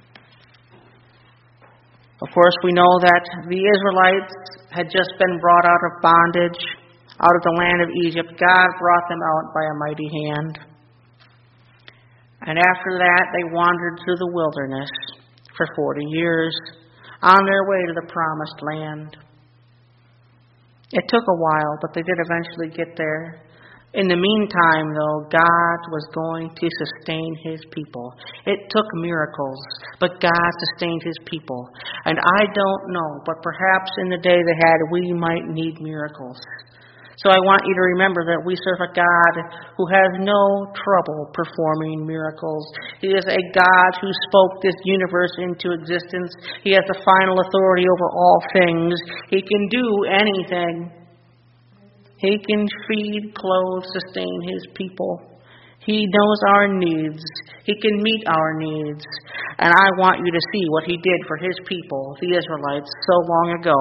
Of course, we know that the Israelites had just been brought out of bondage, out of the land of Egypt. God brought them out by a mighty hand. And after that, they wandered through the wilderness for 40 years on their way to the promised land. It took a while, but they did eventually get there. In the meantime, though, God was going to sustain His people. It took miracles, but God sustained His people. And I don't know, but perhaps in the day they had, we might need miracles. So I want you to remember that we serve a God who has no trouble performing miracles. He is a God who spoke this universe into existence. He has the final authority over all things. He can do anything. He can feed, clothe, sustain His people. He knows our needs. He can meet our needs. And I want you to see what He did for His people, the Israelites, so long ago.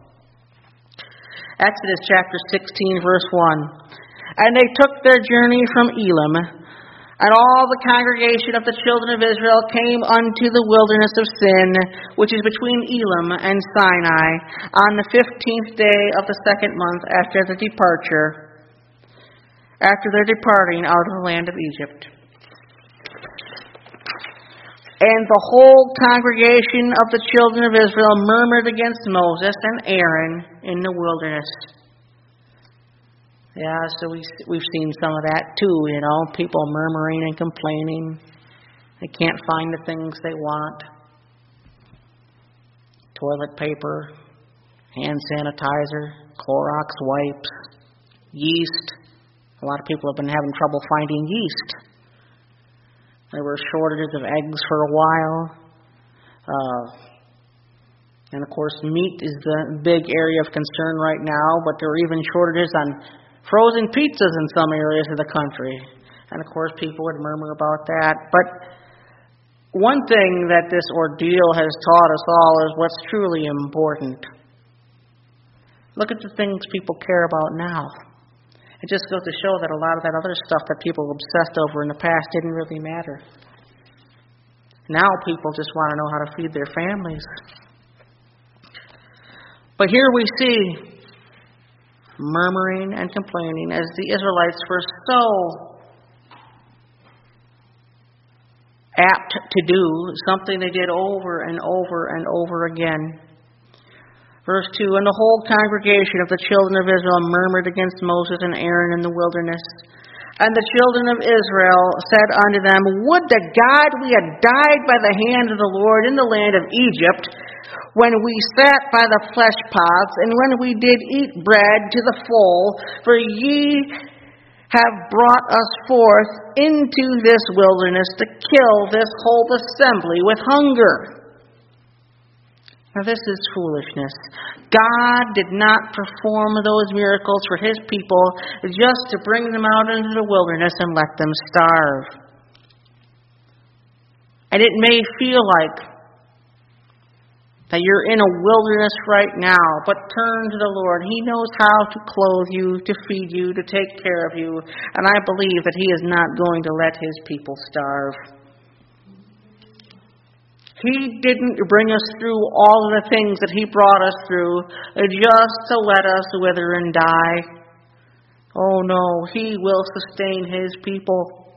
Exodus chapter 16, verse 1. And they took their journey from Elim, and all the congregation of the children of Israel came unto the wilderness of Sin, which is between Elim and Sinai, on the 15th day of the second month after their departing out of the land of Egypt. And the whole congregation of the children of Israel murmured against Moses and Aaron in the wilderness. Yeah, so we've seen some of that too, people murmuring and complaining. They can't find the things they want. Toilet paper, hand sanitizer, Clorox wipes, yeast. A lot of people have been having trouble finding yeast. There were shortages of eggs for a while. And of course, meat is the big area of concern right now, but there are even shortages on frozen pizzas in some areas of the country. And of course, people would murmur about that. But one thing that this ordeal has taught us all is what's truly important. Look at the things people care about now. It just goes to show that a lot of that other stuff that people obsessed over in the past didn't really matter. Now people just want to know how to feed their families. But here we see murmuring and complaining as the Israelites were so apt to do, something they did over and over and over again. Verse 2, and the whole congregation of the children of Israel murmured against Moses and Aaron in the wilderness. And the children of Israel said unto them, would to God we had died by the hand of the Lord in the land of Egypt, when we sat by the flesh pots, and when we did eat bread to the full, for ye have brought us forth into this wilderness to kill this whole assembly with hunger. Now this is foolishness. God did not perform those miracles for His people just to bring them out into the wilderness and let them starve. And it may feel like that you're in a wilderness right now, but turn to the Lord. He knows how to clothe you, to feed you, to take care of you. And I believe that He is not going to let His people starve. He didn't bring us through all of the things that He brought us through just to let us wither and die. Oh no, He will sustain His people.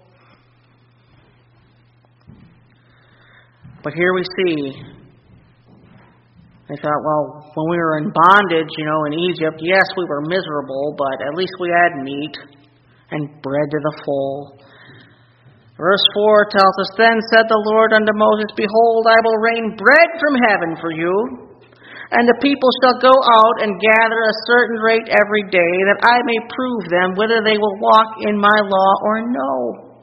But here we see, they thought, well, when we were in bondage, in Egypt, yes, we were miserable, but at least we had meat and bread to the full. Verse 4 tells us, Then said the Lord unto Moses, Behold, I will rain bread from heaven for you, and the people shall go out and gather a certain rate every day, that I may prove them whether they will walk in my law or no.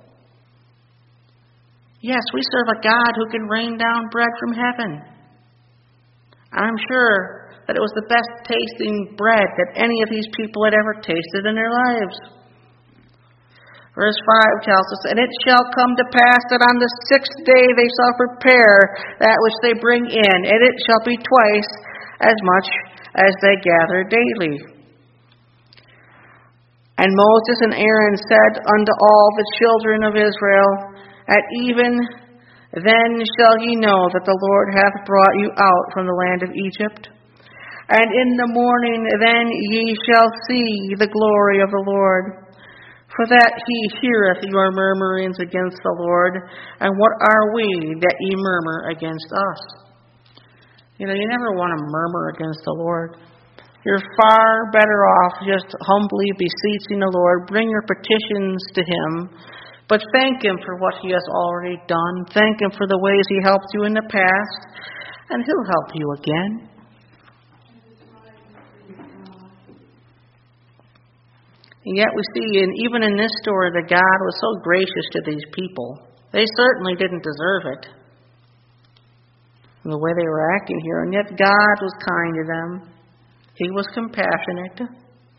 Yes, we serve a God who can rain down bread from heaven. I'm sure that it was the best tasting bread that any of these people had ever tasted in their lives. Verse 5 tells us, And it shall come to pass that on the 6th day they shall prepare that which they bring in, and it shall be twice as much as they gather daily. And Moses and Aaron said unto all the children of Israel, At even then shall ye know that the Lord hath brought you out from the land of Egypt. And in the morning then ye shall see the glory of the Lord. For that He heareth your murmurings against the Lord. And what are we that ye murmur against us? You never want to murmur against the Lord. You're far better off just humbly beseeching the Lord. Bring your petitions to Him. But thank Him for what He has already done. Thank Him for the ways He helped you in the past. And He'll help you again. And yet we see, even in this story, that God was so gracious to these people. They certainly didn't deserve it, in the way they were acting here. And yet God was kind to them. He was compassionate.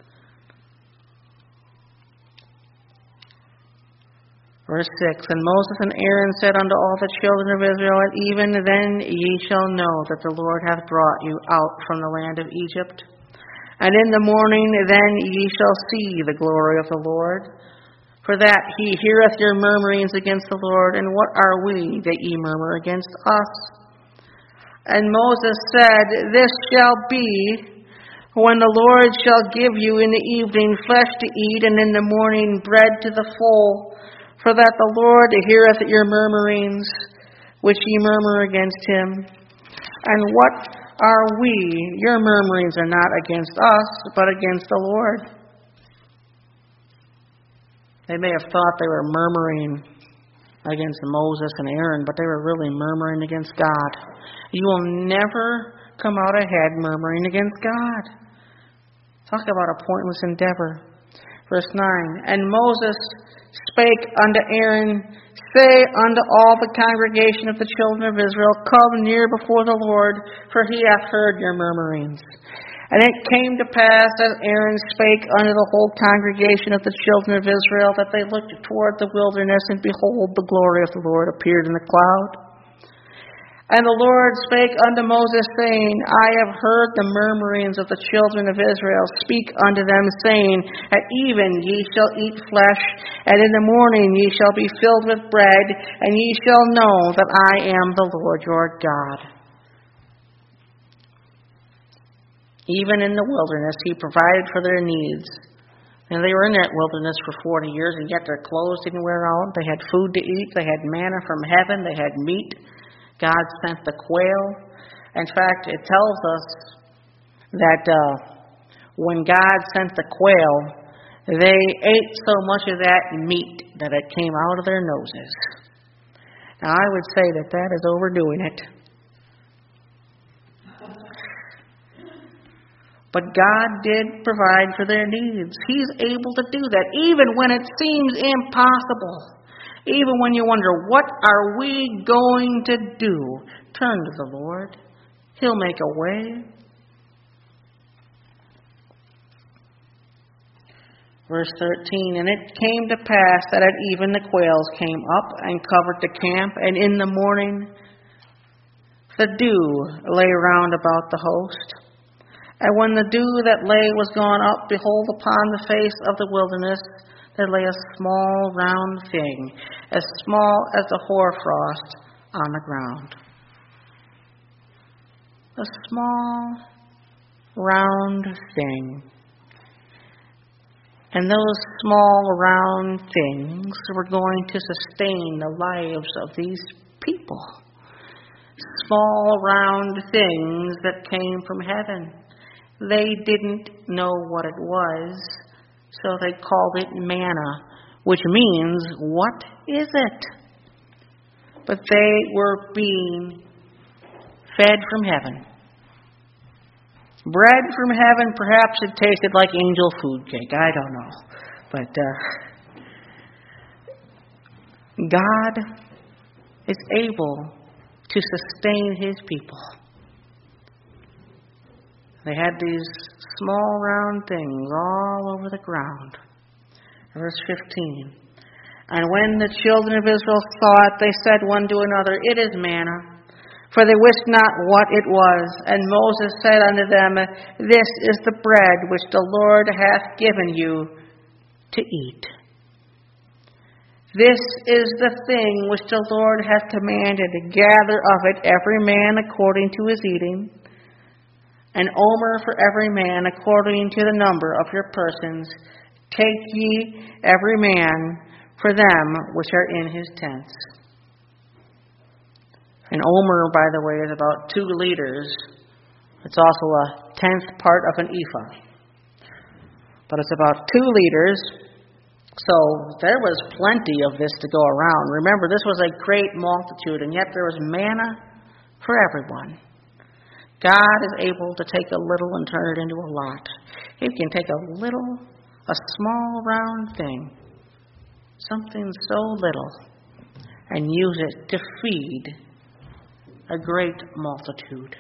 Verse 6, And Moses and Aaron said unto all the children of Israel, And even then ye shall know that the Lord hath brought you out from the land of Egypt. And in the morning then ye shall see the glory of the Lord. For that He heareth your murmurings against the Lord, and what are we that ye murmur against us? And Moses said, This shall be when the Lord shall give you in the evening flesh to eat, and in the morning bread to the full. For that the Lord heareth your murmurings, which ye murmur against Him. And what are we? Your murmurings are not against us, but against the Lord. They may have thought they were murmuring against Moses and Aaron, but they were really murmuring against God. You will never come out ahead murmuring against God. Talk about a pointless endeavor. Verse 9, And Moses spake unto Aaron, Say unto all the congregation of the children of Israel, Come near before the Lord, for He hath heard your murmurings. And it came to pass, as Aaron spake unto the whole congregation of the children of Israel, that they looked toward the wilderness, and behold, the glory of the Lord appeared in the cloud. And the Lord spake unto Moses, saying, I have heard the murmurings of the children of Israel. Speak unto them, saying, At even ye shall eat flesh, and in the morning ye shall be filled with bread, and ye shall know that I am the Lord your God. Even in the wilderness, He provided for their needs. And they were in that wilderness for 40 years, and yet their clothes didn't wear out. They had food to eat. They had manna from heaven. They had meat. God sent the quail. In fact, it tells us that when God sent the quail, they ate so much of that meat that it came out of their noses. Now, I would say that that is overdoing it. But God did provide for their needs. He's able to do that, even when it seems impossible. Even when you wonder, what are we going to do? Turn to the Lord. He'll make a way. Verse 13, and it came to pass that at even the quails came up and covered the camp, and in the morning the dew lay round about the host. And when the dew that lay was gone up, behold, upon the face of the wilderness there lay a small round thing, as small as the hoarfrost on the ground. A small round thing. And those small round things were going to sustain the lives of these people. Small round things that came from heaven. They didn't know what it was, so they called it manna, which means, what is it? But they were being fed from heaven. Bread from heaven, perhaps it tasted like angel food cake. I don't know. But God is able to sustain His people. They had these small round things all over the ground. Verse 15. And when the children of Israel saw it, they said one to another, It is manna. For they wist not what it was. And Moses said unto them, This is the bread which the Lord hath given you to eat. This is the thing which the Lord hath commanded. Gather of it every man according to his eating, an omer for every man according to the number of your persons. Take ye every man for them which are in his tents. An omer, by the way, is about 2 liters. It's also a 10th part of an ephah. But it's about 2 liters. So there was plenty of this to go around. Remember, this was a great multitude, and yet there was manna for everyone. God is able to take a little and turn it into a lot. He can take a small round thing, something so little, and use it to feed a great multitude.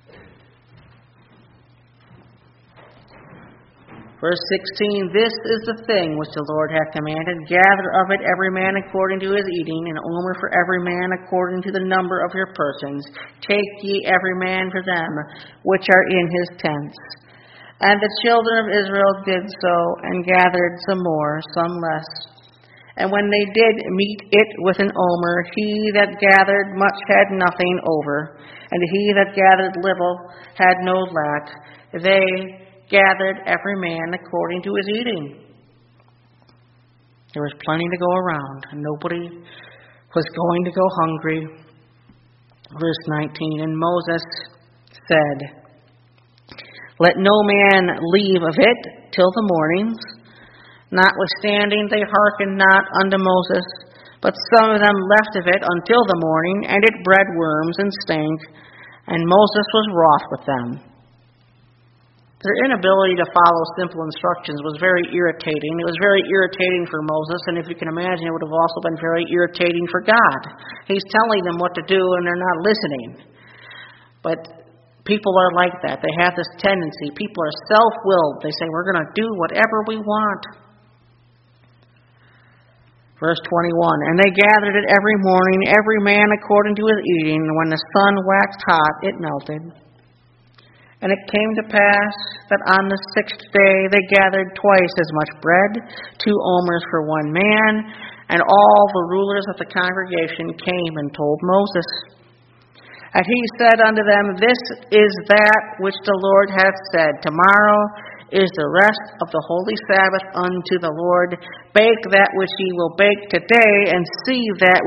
Verse 16, This is the thing which the Lord hath commanded. Gather of it every man according to his eating, an omer for every man according to the number of your persons. Take ye every man for them which are in his tents. And the children of Israel did so, and gathered some more, some less. And when they did meet it with an omer, he that gathered much had nothing over, and he that gathered little had no lack. They gathered every man according to his eating. There was plenty to go around, and nobody was going to go hungry. Verse 19, And Moses said, Let no man leave of it till the mornings. Notwithstanding, they hearkened not unto Moses, but some of them left of it until the morning, and it bred worms and stank, and Moses was wroth with them. Their inability to follow simple instructions was very irritating. It was very irritating for Moses, and if you can imagine, it would have also been very irritating for God. He's telling them what to do, and they're not listening. But people are like that. They have this tendency. People are self-willed. They say, we're going to do whatever we want. Verse 21, And they gathered it every morning, every man according to his eating, and when the sun waxed hot, it melted. And it came to pass that on the 6th day they gathered twice as much bread, 2 omers for one man, and all the rulers of the congregation came and told Moses. And he said unto them, This is that which the Lord hath said, Tomorrow is the rest of the holy Sabbath unto the Lord. Bake that which ye will bake today, and seethe that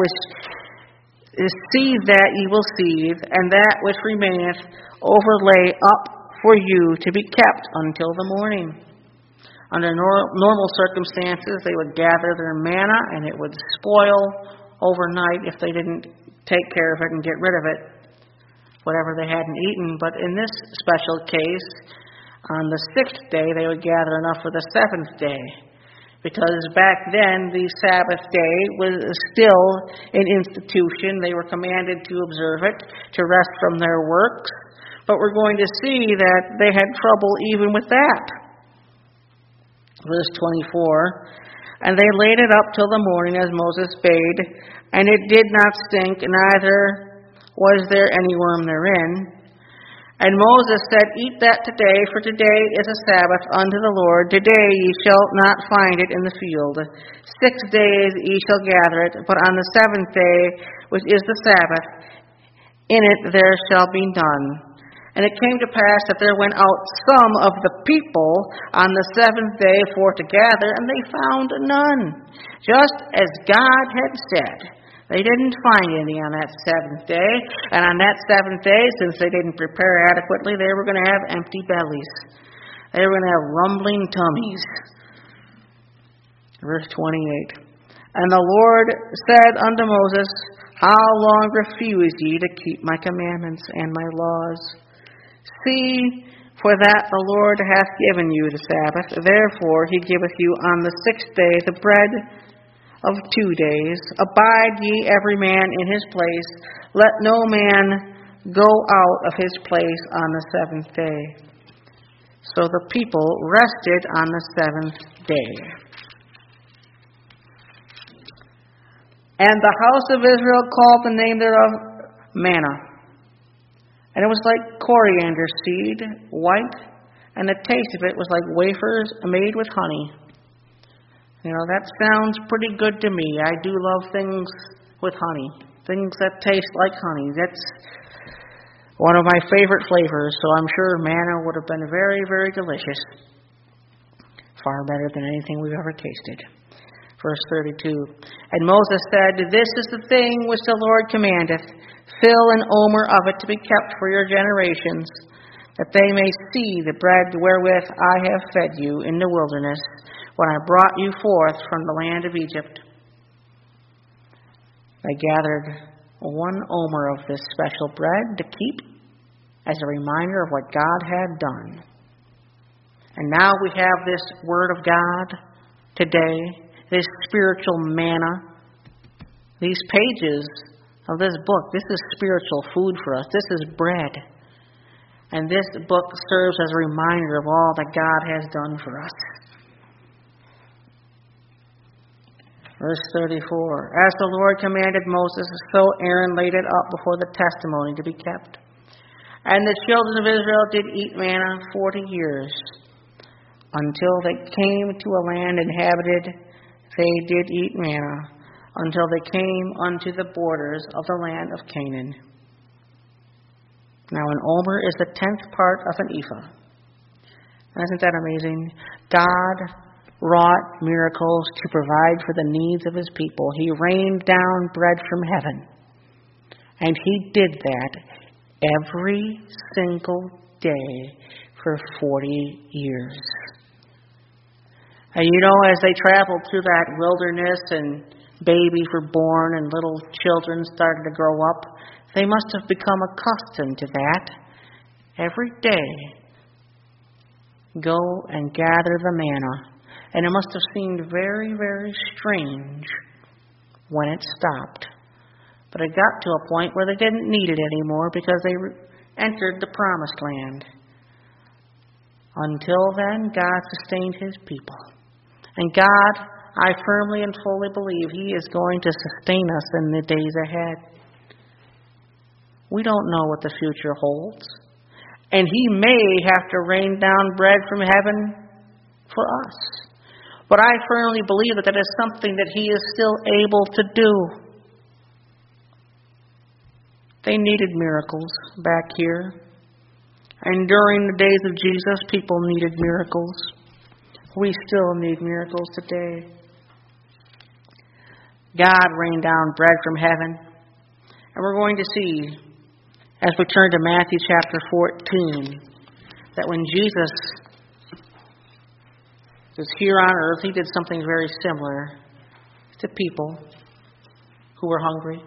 ye will seethe, and that which remaineth overlay up for you to be kept until the morning. Under normal circumstances, they would gather their manna, and it would spoil overnight if they didn't take care of it and get rid of it, whatever they hadn't eaten. But in this special case, On the 6th day, they would gather enough for the 7th day. Because back then, the Sabbath day was still an institution. They were commanded to observe it, to rest from their works. But we're going to see that they had trouble even with that. Verse 24, and they laid it up till the morning as Moses bade, and it did not stink, neither was there any worm therein. And Moses said, eat that today, for today is a Sabbath unto the Lord. Today ye shall not find it in the field. 6 days ye shall gather it, but on the 7th day, which is the Sabbath, in it there shall be none. And it came to pass that there went out some of the people on the 7th day for to gather, and they found none, just as God had said. They didn't find any on that 7th day. And on that 7th day, since they didn't prepare adequately, they were going to have empty bellies. They were going to have rumbling tummies. Verse 28. And the Lord said unto Moses, how long refuse ye to keep my commandments and my laws? See, for that the Lord hath given you the Sabbath. Therefore he giveth you on the 6th day the bread of 2 days. Abide ye every man in his place. Let no man go out of his place on the 7th day. So the people rested on the 7th day. And the house of Israel called the name thereof manna. And it was like coriander seed, white, and the taste of it was like wafers made with honey. You know, that sounds pretty good to me. I do love things with honey, things that taste like honey. That's one of my favorite flavors, so I'm sure manna would have been very, very delicious. Far better than anything we've ever tasted. Verse 32, and Moses said, this is the thing which the Lord commandeth, fill an omer of it to be kept for your generations, that they may see the bread wherewith I have fed you in the wilderness, when I brought you forth from the land of Egypt. They gathered 1 omer of this special bread to keep as a reminder of what God had done. And now we have this Word of God today, this spiritual manna, these pages of this book. This is spiritual food for us. This is bread. And this book serves as a reminder of all that God has done for us. Verse 34, as the Lord commanded Moses, so Aaron laid it up before the testimony to be kept. And the children of Israel did eat manna 40 years, until they came to a land inhabited. They did eat manna, until they came unto the borders of the land of Canaan. Now an omer is the 10th part of an ephah. Isn't that amazing? God wrought miracles to provide for the needs of his people. He rained down bread from heaven. And he did that every single day for 40 years. And you know, as they traveled through that wilderness and babies were born and little children started to grow up, they must have become accustomed to that. Every day, go and gather the manna. And it must have seemed very, very strange when it stopped. But it got to a point where they didn't need it anymore because they entered the promised land. Until then, God sustained his people. And God, I firmly and fully believe he is going to sustain us in the days ahead. We don't know what the future holds. And he may have to rain down bread from heaven for us. But I firmly believe that is something that he is still able to do. They needed miracles back here. And during the days of Jesus, people needed miracles. We still need miracles today. God rained down bread from heaven. And we're going to see, as we turn to Matthew chapter 14, that when Jesus was here on earth, he did something very similar to people who were hungry.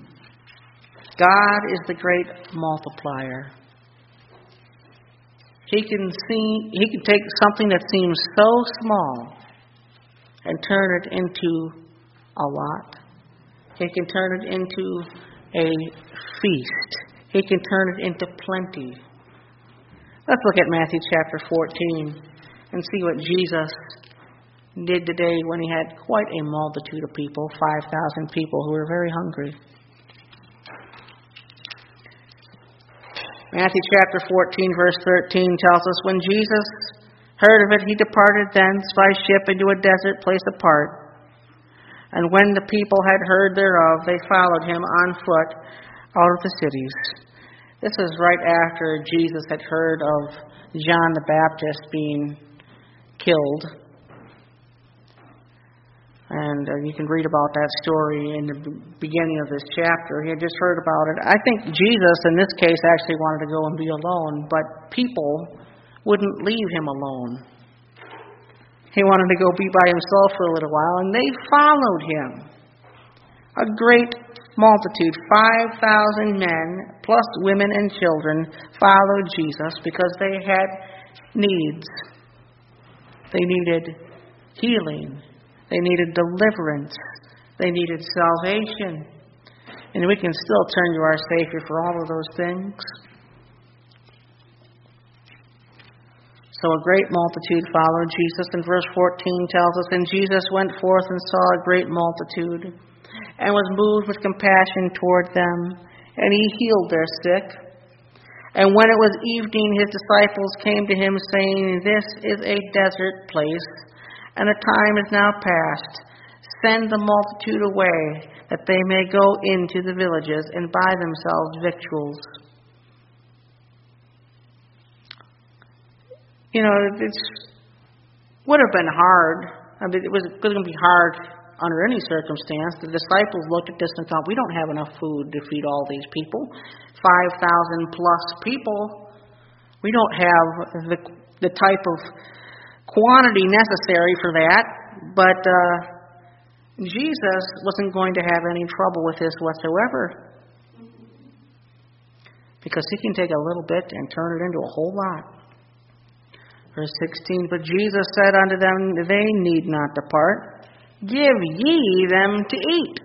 God is the great multiplier. He can take something that seems so small and turn it into a lot. He can turn it into a feast. He can turn it into plenty. Let's look at Matthew chapter 14 and see what Jesus did today when he had quite a multitude of people, 5,000 people who were very hungry. Matthew chapter 14, verse 13 tells us, when Jesus heard of it, he departed thence by ship into a desert place apart. And when the people had heard thereof, they followed him on foot out of the cities. This is right after Jesus had heard of John the Baptist being killed. And you can read about that story in the beginning of this chapter. He had just heard about it. I think Jesus, in this case, actually wanted to go and be alone, but people wouldn't leave him alone. He wanted to go be by himself for a little while, and they followed him. A great multitude, 5,000 men, plus women and children, followed Jesus because they had needs. They needed healing. They needed deliverance. They needed salvation. And we can still turn to our Savior for all of those things. So a great multitude followed Jesus. And verse 14 tells us, and Jesus went forth and saw a great multitude, and was moved with compassion toward them, and he healed their sick. And when it was evening, his disciples came to him, saying, this is a desert place, and the time is now past. Send the multitude away, that they may go into the villages and buy themselves victuals. You know, it would have been hard. I mean, it was going to be hard under any circumstance. The disciples looked at this and thought, we don't have enough food to feed all these people. 5,000 plus people. We don't have the type of quantity necessary for that, but Jesus wasn't going to have any trouble with this whatsoever, because he can take a little bit and turn it into a whole lot. Verse 16, but Jesus said unto them, they need not depart, give ye them to eat.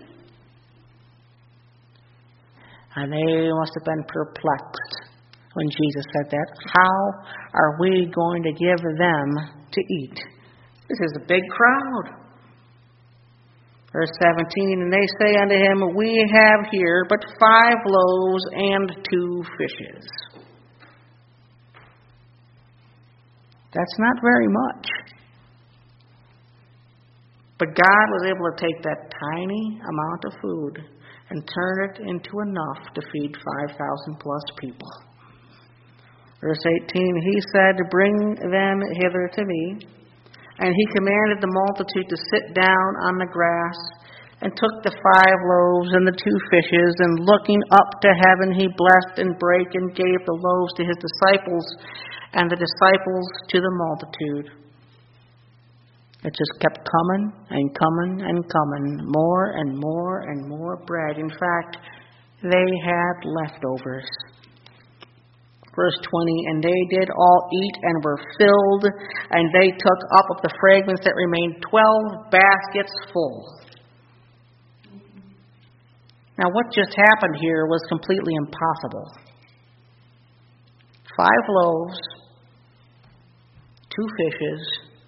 And they must have been perplexed when Jesus said that. How are we going to give them to eat? This is a big crowd. Verse 17, and they say unto him, we have here but 5 loaves and 2 fishes. That's not very much. But God was able to take that tiny amount of food and turn it into enough to feed 5,000 plus people. Verse 18, he said, bring them hither to me. And he commanded the multitude to sit down on the grass, and took the 5 loaves and the 2 fishes, and looking up to heaven, he blessed and brake and gave the loaves to his disciples, and the disciples to the multitude. It just kept coming and coming and coming, more and more and more bread. In fact, they had leftovers. Verse 20, and they did all eat and were filled, and they took up of the fragments that remained 12 baskets full. Now, what just happened here was completely impossible. 5 loaves, 2 fishes,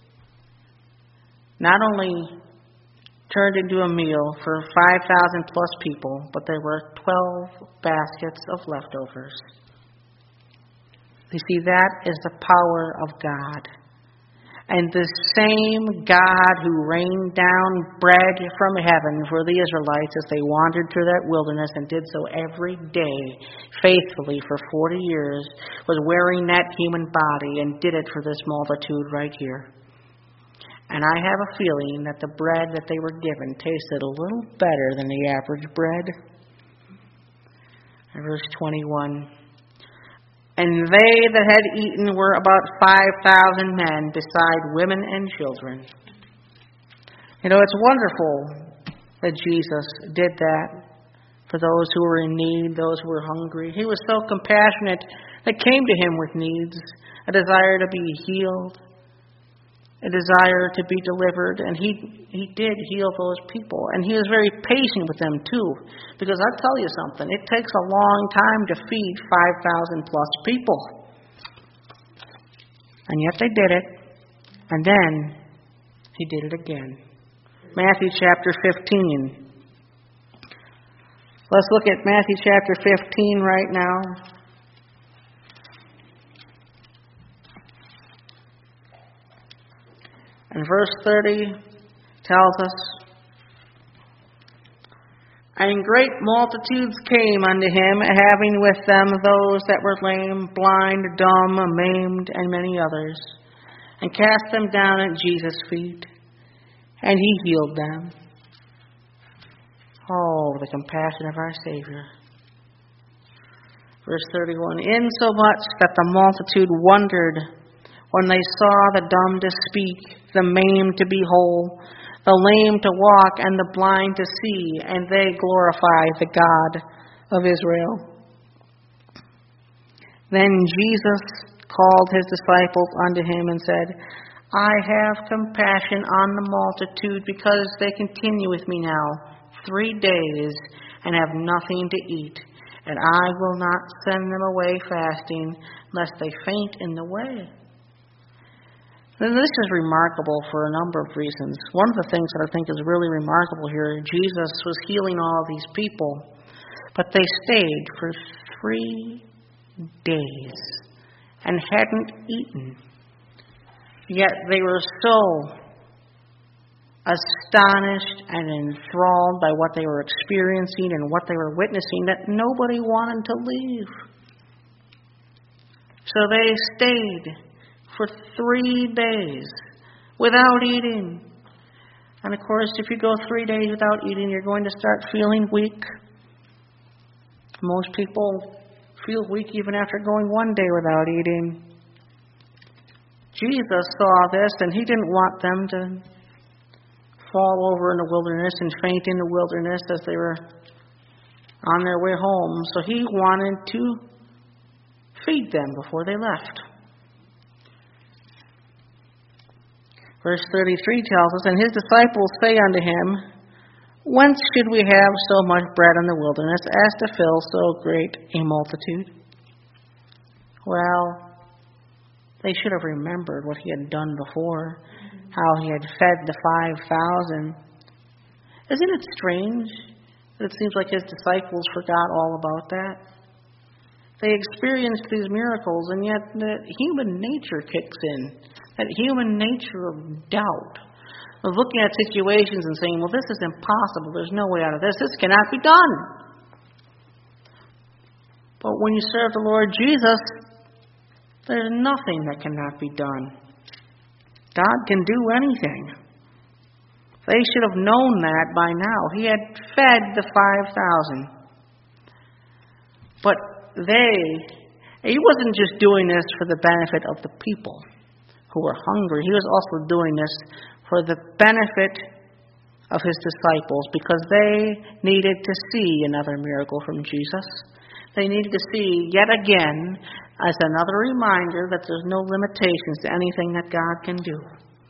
not only turned into a meal for 5,000 plus people, but there were 12 baskets of leftovers. You see, that is the power of God. And the same God who rained down bread from heaven for the Israelites as they wandered through that wilderness and did so every day faithfully for 40 years was wearing that human body and did it for this multitude right here. And I have a feeling that the bread that they were given tasted a little better than the average bread. And verse 21, and they that had eaten were about 5,000 men, beside women and children. You know, it's wonderful that Jesus did that for those who were in need, those who were hungry. He was so compassionate that came to him with needs, a desire to be healed, a desire to be delivered, and he did heal those people. And he was very patient with them too, because I'll tell you something, it takes a long time to feed 5,000 plus people. And yet they did it, and then he did it again. Matthew chapter 15. Let's look at Matthew chapter 15 right now. And verse 30 tells us, "And great multitudes came unto him, having with them those that were lame, blind, dumb, maimed, and many others, and cast them down at Jesus' feet, and he healed them." Oh, the compassion of our Savior. Verse 31, "Insomuch that the multitude wondered when they saw the dumb to speak, the maimed to be whole, the lame to walk, and the blind to see, and they glorified the God of Israel. Then Jesus called his disciples unto him and said, I have compassion on the multitude, because they continue with me now 3 days and have nothing to eat, and I will not send them away fasting, lest they faint in the way." And this is remarkable for a number of reasons. One of the things that I think is really remarkable here, Jesus was healing all these people, but they stayed for 3 days and hadn't eaten. Yet they were so astonished and enthralled by what they were experiencing and what they were witnessing that nobody wanted to leave. So they stayed for 3 days without eating. And of course, if you go 3 days without eating, you're going to start feeling weak. Most people feel weak even after going 1 day without eating. Jesus saw this, and he didn't want them to fall over in the wilderness and faint in the wilderness as they were on their way home. So he wanted to feed them before they left. Verse 33 tells us, "And his disciples say unto him, Whence should we have so much bread in the wilderness as to fill so great a multitude?" Well, they should have remembered what he had done before, how he had fed the 5,000. Isn't it strange that it seems like his disciples forgot all about that? They experienced these miracles, and yet the human nature kicks in, that human nature of doubt, of looking at situations and saying, well, this is impossible, there's no way out of this cannot be done. But when you serve the Lord Jesus, there's nothing that cannot be done. God can do anything. They should have known that by now. He had fed the 5,000. But he wasn't just doing this for the benefit of the people who were hungry. He was also doing this for the benefit of his disciples, because they needed to see another miracle from Jesus. They needed to see yet again as another reminder that there's no limitations to anything that God can do.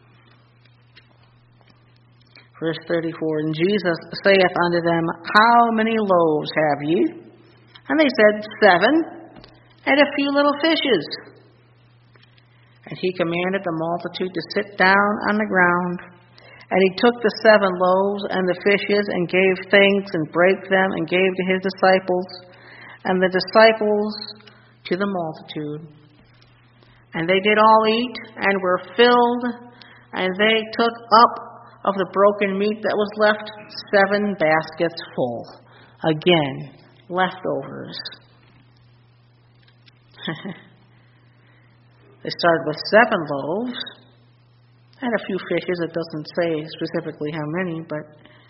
Verse 34, "And Jesus saith unto them, How many loaves have ye? And they said, 7, and a few little fishes. And he commanded the multitude to sit down on the ground. And he took the 7 loaves and the fishes, and gave thanks, and brake them, and gave to his disciples, and the disciples to the multitude. And they did all eat, and were filled, and they took up of the broken meat that was left 7 baskets full." Again, leftovers. They started with 7 loaves and a few fishes. It doesn't say specifically how many, but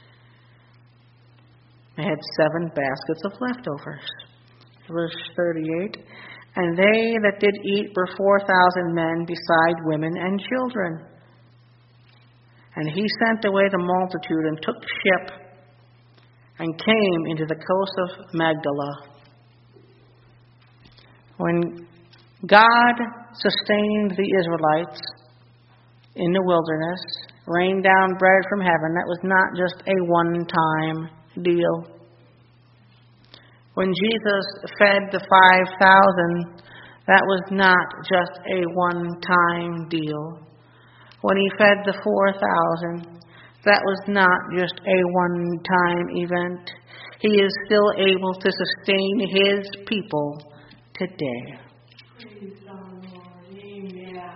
they had 7 baskets of leftovers. Verse 38, "And they that did eat were 4,000 men, beside women and children. And he sent away the multitude, and took ship, and came into the coast of Magdala." When God sustained the Israelites in the wilderness, rained down bread from heaven. That was not just a one-time deal. When Jesus fed the 5,000, that was not just a one-time deal. When he fed the 4,000, that was not just a one-time event. He is still able to sustain his people today. Praise the Lord. Amen.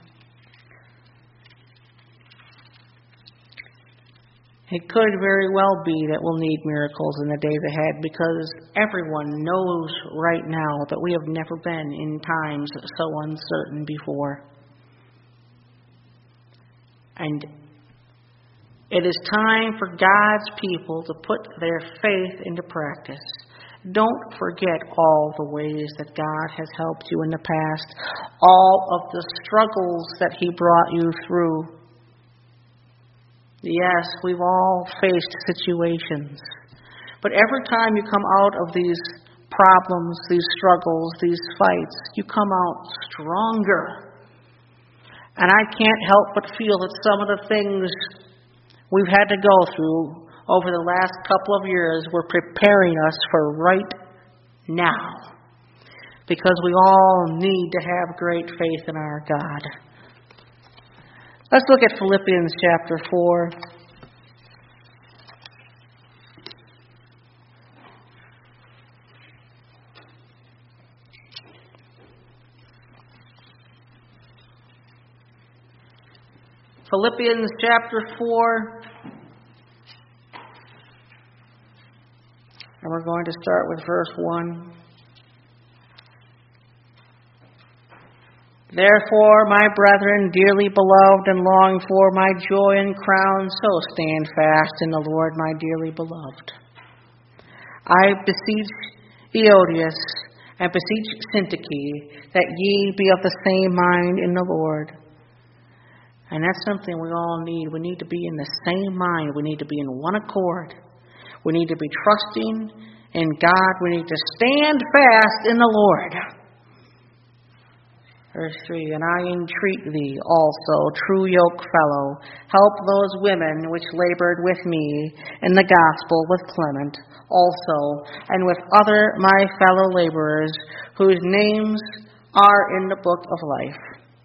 It could very well be that we'll need miracles in the days ahead, because everyone knows right now that we have never been in times so uncertain before. And it is time for God's people to put their faith into practice. Don't forget all the ways that God has helped you in the past, all of the struggles that he brought you through. Yes, we've all faced situations. But every time you come out of these problems, these struggles, these fights, you come out stronger. And I can't help but feel that some of the things we've had to go through over the last couple of years were preparing us for right now. Because we all need to have great faith in our God. Let's look at Philippians chapter 4. Philippians chapter 4. And we're going to start with verse 1. Therefore, my brethren, dearly beloved and longed for, my joy and crown, so stand fast in the Lord, my dearly beloved. I beseech Eodias and beseech Syntyche that ye be of the same mind in the Lord. And that's something we all need. We need to be in the same mind. We need to be in one accord. We need to be trusting in God. We need to stand fast in the Lord. Verse 3, and I entreat thee also, true yoke fellow, help those women which labored with me in the gospel with Clement also, and with other my fellow laborers, whose names are in the book of life.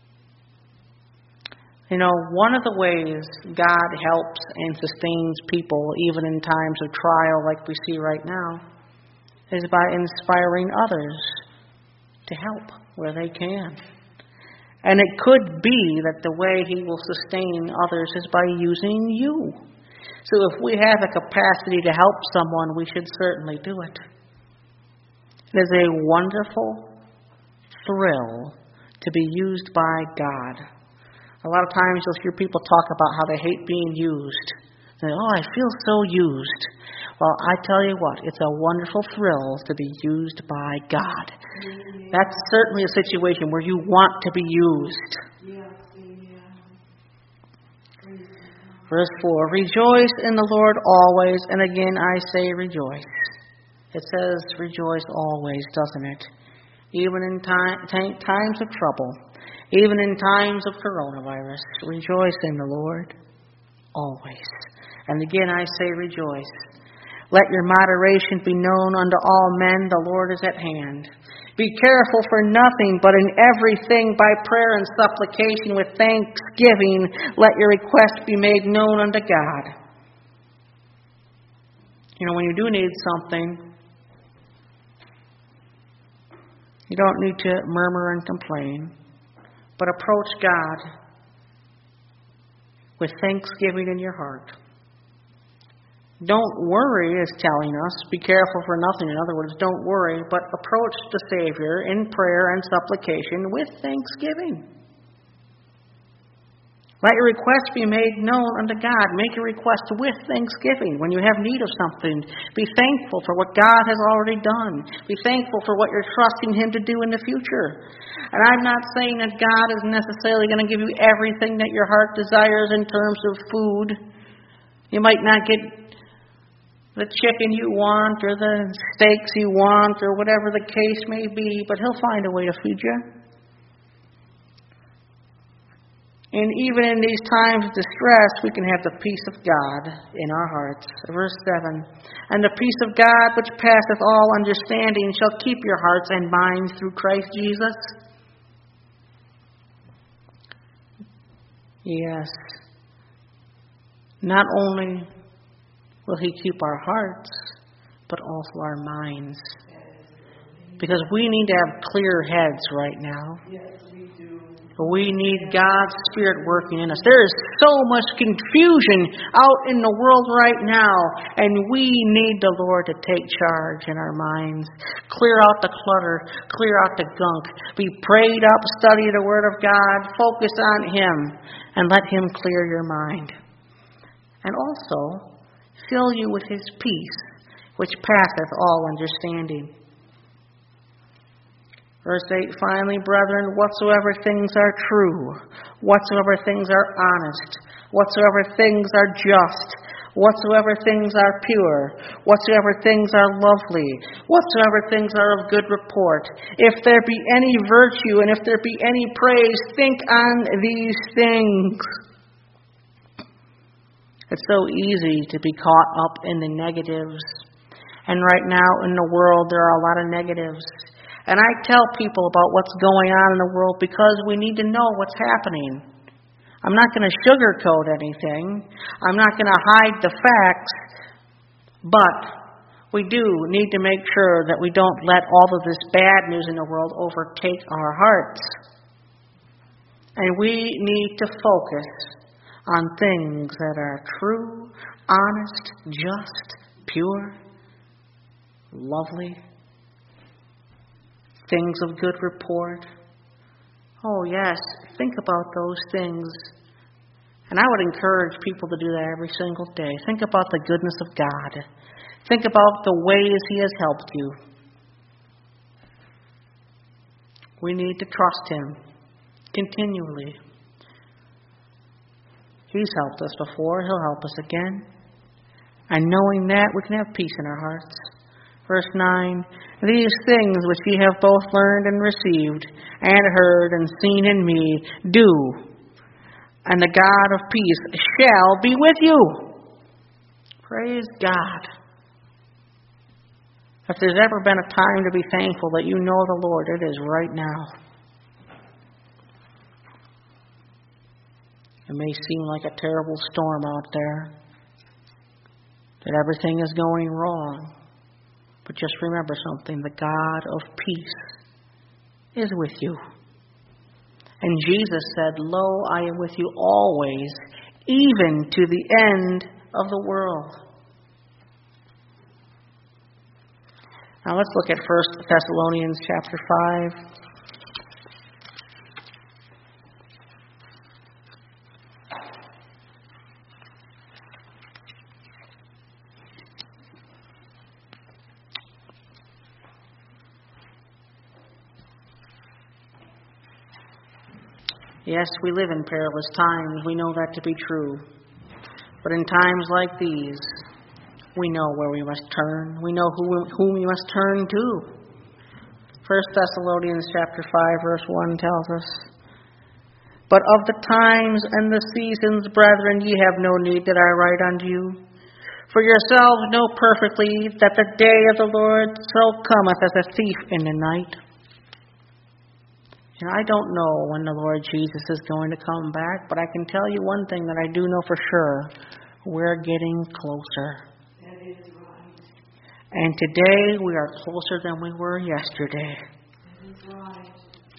You know, one of the ways God helps and sustains people, even in times of trial like we see right now, is by inspiring others to help where they can. And it could be that the way he will sustain others is by using you. So if we have a capacity to help someone, we should certainly do it. It is a wonderful thrill to be used by God. A lot of times you'll hear people talk about how they hate being used. They say, oh, I feel so used. Well, I tell you what, it's a wonderful thrill to be used by God. Amen. That's certainly a situation where you want to be used. Yes, amen. Verse 4, rejoice in the Lord always, and again I say rejoice. It says rejoice always, doesn't it? Even in times of trouble, even in times of coronavirus, rejoice in the Lord always. And again I say rejoice. Let your moderation be known unto all men, the Lord is at hand. Be careful for nothing, but in everything by prayer and supplication with thanksgiving, let your requests be made known unto God. You know, when you do need something, you don't need to murmur and complain, but approach God with thanksgiving in your heart. Don't worry is telling us, be careful for nothing. In other words, don't worry, but approach the Savior in prayer and supplication with thanksgiving. Let your request be made known unto God. Make your request with thanksgiving. When you have need of something, be thankful for what God has already done. Be thankful for what you're trusting Him to do in the future. And I'm not saying that God is necessarily going to give you everything that your heart desires in terms of food. You might not get the chicken you want or the steaks you want or whatever the case may be, but He'll find a way to feed you. And even in these times of distress, we can have the peace of God in our hearts. Verse 7, and the peace of God, which passeth all understanding, shall keep your hearts and minds through Christ Jesus. Yes. Not only will He keep our hearts, but also our minds. Because we need to have clear heads right now. Yes, we do. We need God's Spirit working in us. There is so much confusion out in the world right now, and we need the Lord to take charge in our minds. Clear out the clutter, clear out the gunk. Be prayed up, study the Word of God, focus on Him, and let Him clear your mind. And also, fill you with His peace, which passeth all understanding. Verse 8, finally, brethren, whatsoever things are true, whatsoever things are honest, whatsoever things are just, whatsoever things are pure, whatsoever things are lovely, whatsoever things are of good report, if there be any virtue and if there be any praise, think on these things. It's so easy to be caught up in the negatives. And right now in the world, there are a lot of negatives. And I tell people about what's going on in the world because we need to know what's happening. I'm not going to sugarcoat anything. I'm not going to hide the facts. But we do need to make sure that we don't let all of this bad news in the world overtake our hearts. And we need to focus on things that are true, honest, just, pure, lovely, things of good report. Oh, yes, think about those things. And I would encourage people to do that every single day. Think about the goodness of God. Think about the ways He has helped you. We need to trust Him continually. He's helped us before. He'll help us again. And knowing that, we can have peace in our hearts. Verse 9, these things which ye have both learned and received, and heard and seen in me, do, and the God of peace shall be with you. Praise God. If there's ever been a time to be thankful that you know the Lord, it is right now. It may seem like a terrible storm out there, that everything is going wrong. But just remember something, the God of peace is with you. And Jesus said, lo, I am with you always, even to the end of the world. Now let's look at 1 Thessalonians chapter 5. Yes, we live in perilous times. We know that to be true. But in times like these, we know where we must turn. We know whom we must turn to. 1 Thessalonians chapter 5, verse 1 tells us, but of the times and the seasons, brethren, ye have no need that I write unto you. For yourselves know perfectly that the day of the Lord so cometh as a thief in the night. And I don't know when the Lord Jesus is going to come back, but I can tell you one thing that I do know for sure. We're getting closer. That is right. And today we are closer than we were yesterday. That is right.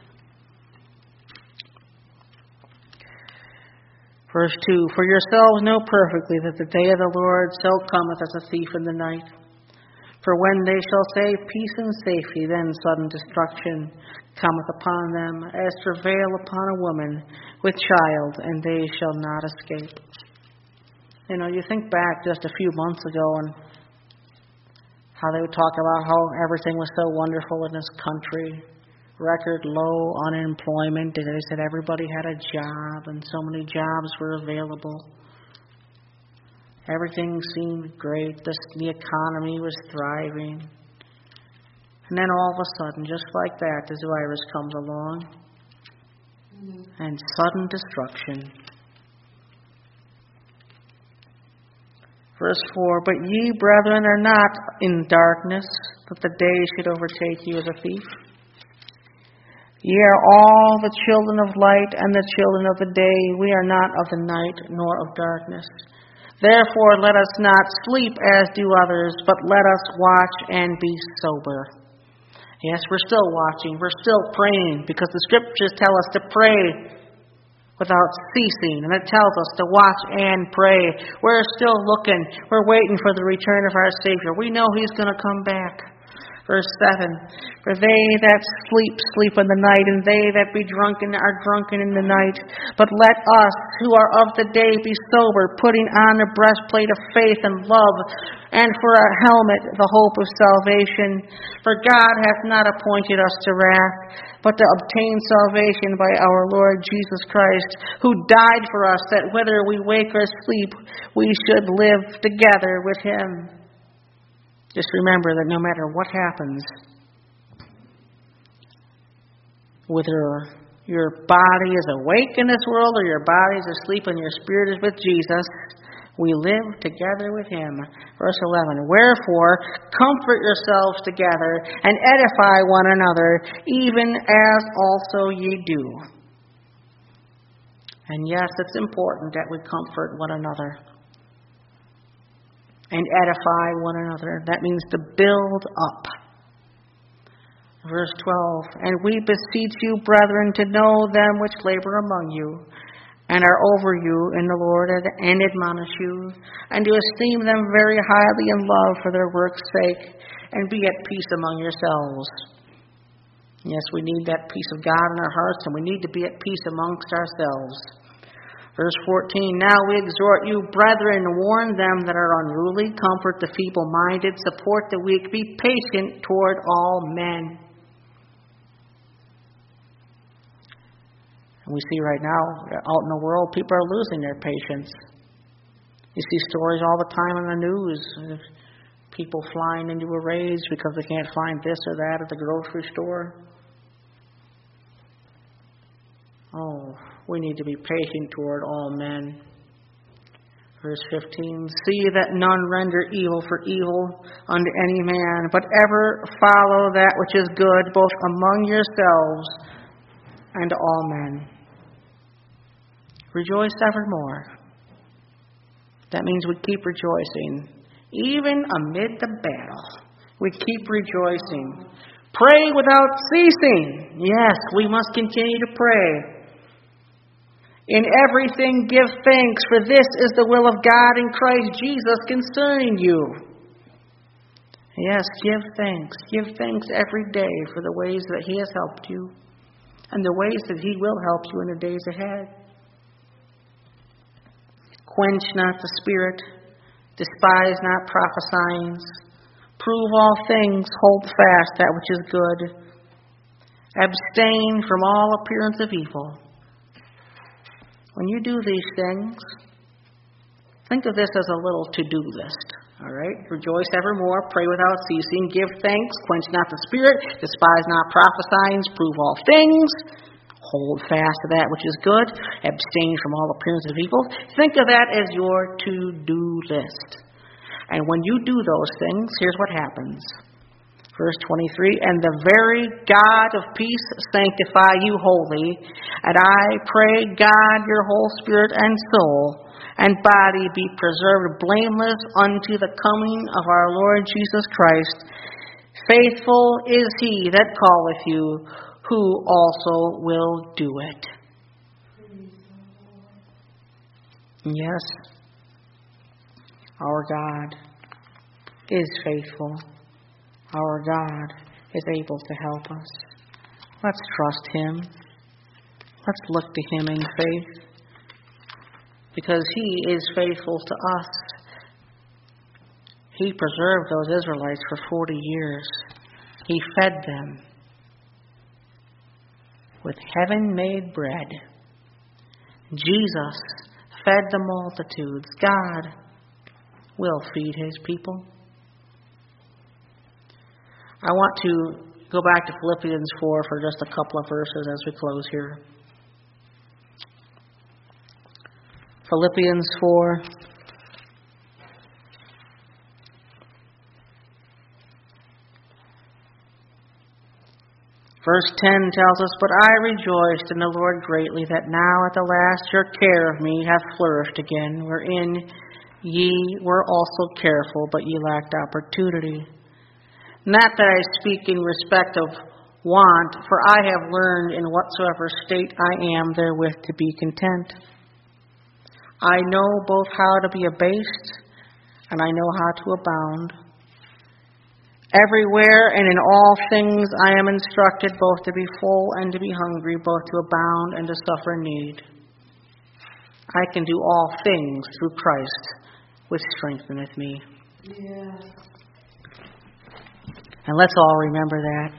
Verse 2, for yourselves know perfectly that the day of the Lord so cometh as a thief in the night. For when they shall say peace and safety, then sudden destruction cometh upon them, as travail upon a woman with child, and they shall not escape. You know, you think back just a few months ago and how they would talk about how everything was so wonderful in this country. Record low unemployment, and they said everybody had a job, and so many jobs were available. Everything seemed great. The economy was thriving. And then all of a sudden, just like that, this virus comes along. and sudden destruction. Verse 4, But ye, brethren, are not in darkness, that the day should overtake you as a thief. Ye are all the children of light and the children of the day. We are not of the night nor of darkness. Therefore let us not sleep as do others, but let us watch and be sober. Yes, we're still watching. We're still praying, because the Scriptures tell us to pray without ceasing. And it tells us to watch and pray. We're still looking. We're waiting for the return of our Savior. We know He's going to come back. Verse 7, For they that sleep, sleep in the night, and they that be drunken are drunken in the night. But let us, who are of the day, be sober, putting on the breastplate of faith and love, and for a helmet the hope of salvation. For God hath not appointed us to wrath, but to obtain salvation by our Lord Jesus Christ, who died for us, that whether we wake or sleep, we should live together with Him. Just remember that no matter what happens, whether your body is awake in this world or your body is asleep and your spirit is with Jesus, we live together with Him. Verse 11, Wherefore, comfort yourselves together and edify one another, even as also ye do. And yes, it's important that we comfort one another and edify one another. That means to build up. Verse 12, And we beseech you, brethren, to know them which labor among you, and are over you in the Lord, and admonish you, and to esteem them very highly in love for their work's sake, and be at peace among yourselves. Yes, we need that peace of God in our hearts, and we need to be at peace amongst ourselves. Verse 14, Now we exhort you, brethren, warn them that are unruly, comfort the feeble-minded, support the weak, be patient toward all men. And we see right now, out in the world, people are losing their patience. You see stories all the time on the news, people flying into a rage because they can't find this or that at the grocery store. Oh, we need to be patient toward all men. Verse 15, See that none render evil for evil unto any man, but ever follow that which is good, both among yourselves and to all men. Rejoice evermore. That means we keep rejoicing. Even amid the battle, we keep rejoicing. Pray without ceasing. Yes, we must continue to pray. In everything give thanks, for this is the will of God in Christ Jesus concerning you. Yes, give thanks. Give thanks every day for the ways that He has helped you, and the ways that He will help you in the days ahead. Quench not the spirit, despise not prophesying. Prove all things, hold fast that which is good. Abstain from all appearance of evil. When you do these things, think of this as a little to-do list. All right? Rejoice evermore, pray without ceasing, give thanks, quench not the spirit, despise not prophesying, prove all things, hold fast to that which is good, abstain from all appearance of evil. Think of that as your to-do list. And when you do those things, here's what happens. Verse 23, And the very God of peace sanctify you wholly, and I pray God your whole spirit and soul and body be preserved blameless unto the coming of our Lord Jesus Christ. Faithful is He that calleth you, who also will do it. Yes, our God is faithful. Our God is able to help us. Let's trust Him. Let's look to Him in faith, because He is faithful to us. He preserved those Israelites for 40 years. He fed them with heaven-made bread. Jesus fed the multitudes. God will feed His people. I want to go back to Philippians 4 for just a couple of verses as we close here. Philippians 4. Verse 10 tells us, "But I rejoiced in the Lord greatly, that now at the last your care of me hath flourished again, wherein ye were also careful, but ye lacked opportunity. Not that I speak in respect of want, for I have learned in whatsoever state I am therewith to be content. I know both how to be abased, and I know how to abound. Everywhere and in all things I am instructed both to be full and to be hungry, both to abound and to suffer need. I can do all things through Christ, which strengtheneth me." Yes. And let's all remember that.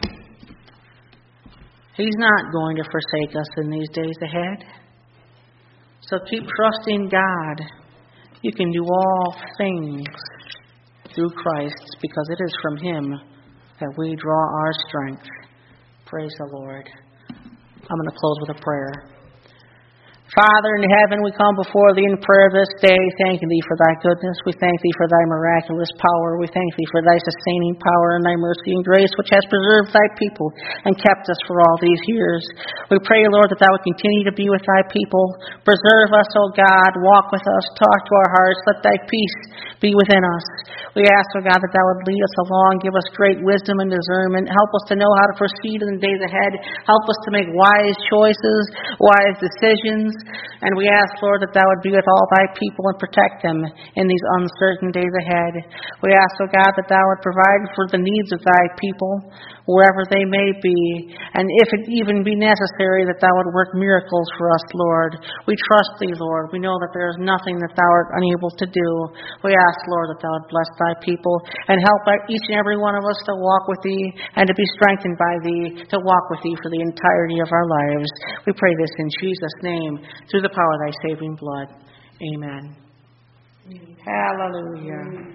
He's not going to forsake us in these days ahead. So keep trusting God. You can do all things through Christ, because it is from Him that we draw our strength. Praise the Lord. I'm going to close with a prayer. Father in heaven, we come before Thee in prayer this day, thanking Thee for Thy goodness. We thank Thee for Thy miraculous power. We thank Thee for Thy sustaining power and Thy mercy and grace, which has preserved Thy people and kept us for all these years. We pray, Lord, that Thou would continue to be with Thy people. Preserve us, O God. Walk with us. Talk to our hearts. Let Thy peace be within us. We ask, O God, that Thou would lead us along. Give us great wisdom and discernment. Help us to know how to proceed in the days ahead. Help us to make wise choices, wise decisions. And we ask, Lord, that Thou would be with all Thy people and protect them in these uncertain days ahead. We ask, O God, that Thou would provide for the needs of Thy people, wherever they may be. And if it even be necessary, that Thou would work miracles for us, Lord. We trust Thee, Lord. We know that there is nothing that Thou art unable to do. We ask, Lord, that Thou would bless Thy people and help each and every one of us to walk with Thee and to be strengthened by Thee, to walk with Thee for the entirety of our lives. We pray this in Jesus' name, through the power of Thy saving blood. Amen. Hallelujah.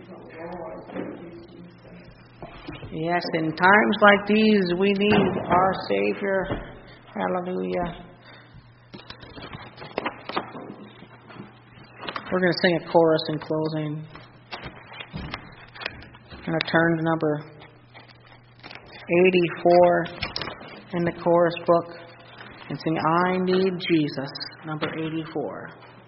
Yes, in times like these, we need our Savior. Hallelujah. We're going to sing a chorus in closing. I'm going to turn to number 84 in the chorus book and sing "I Need Jesus," number 84.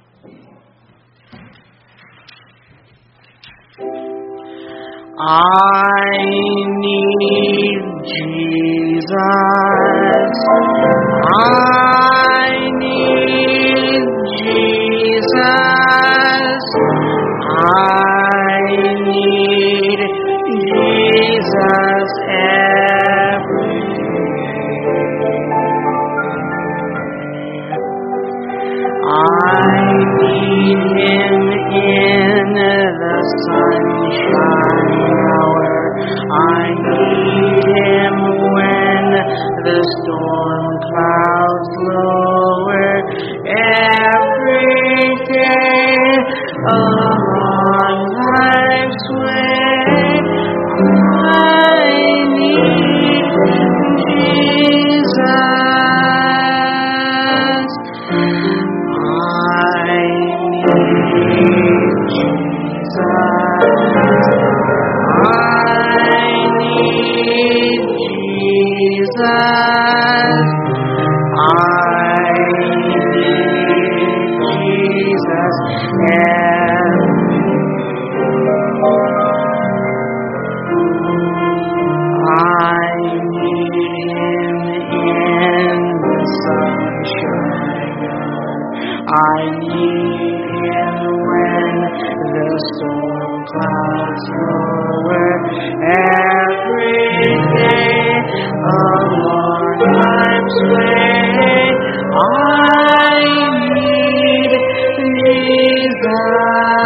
I need Jesus. I need Jesus. I need Jesus every day. I need Him in the sunshine hour. I need Him when the storm clouds lower. Every day along life's way, I need Jesus. I need Him when the storm clouds lower. Every day along life's way, I need Jesus.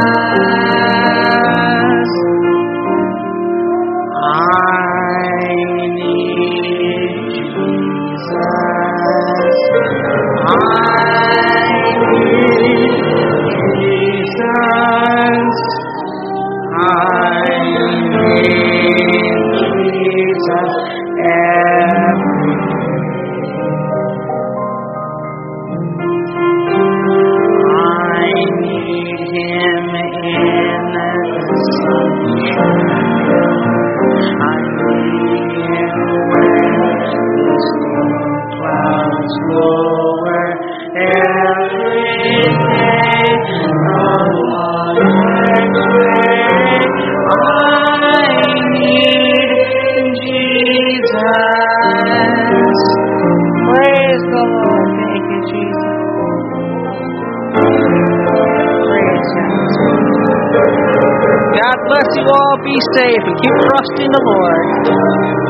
I need Jesus. be safe and keep trusting the Lord.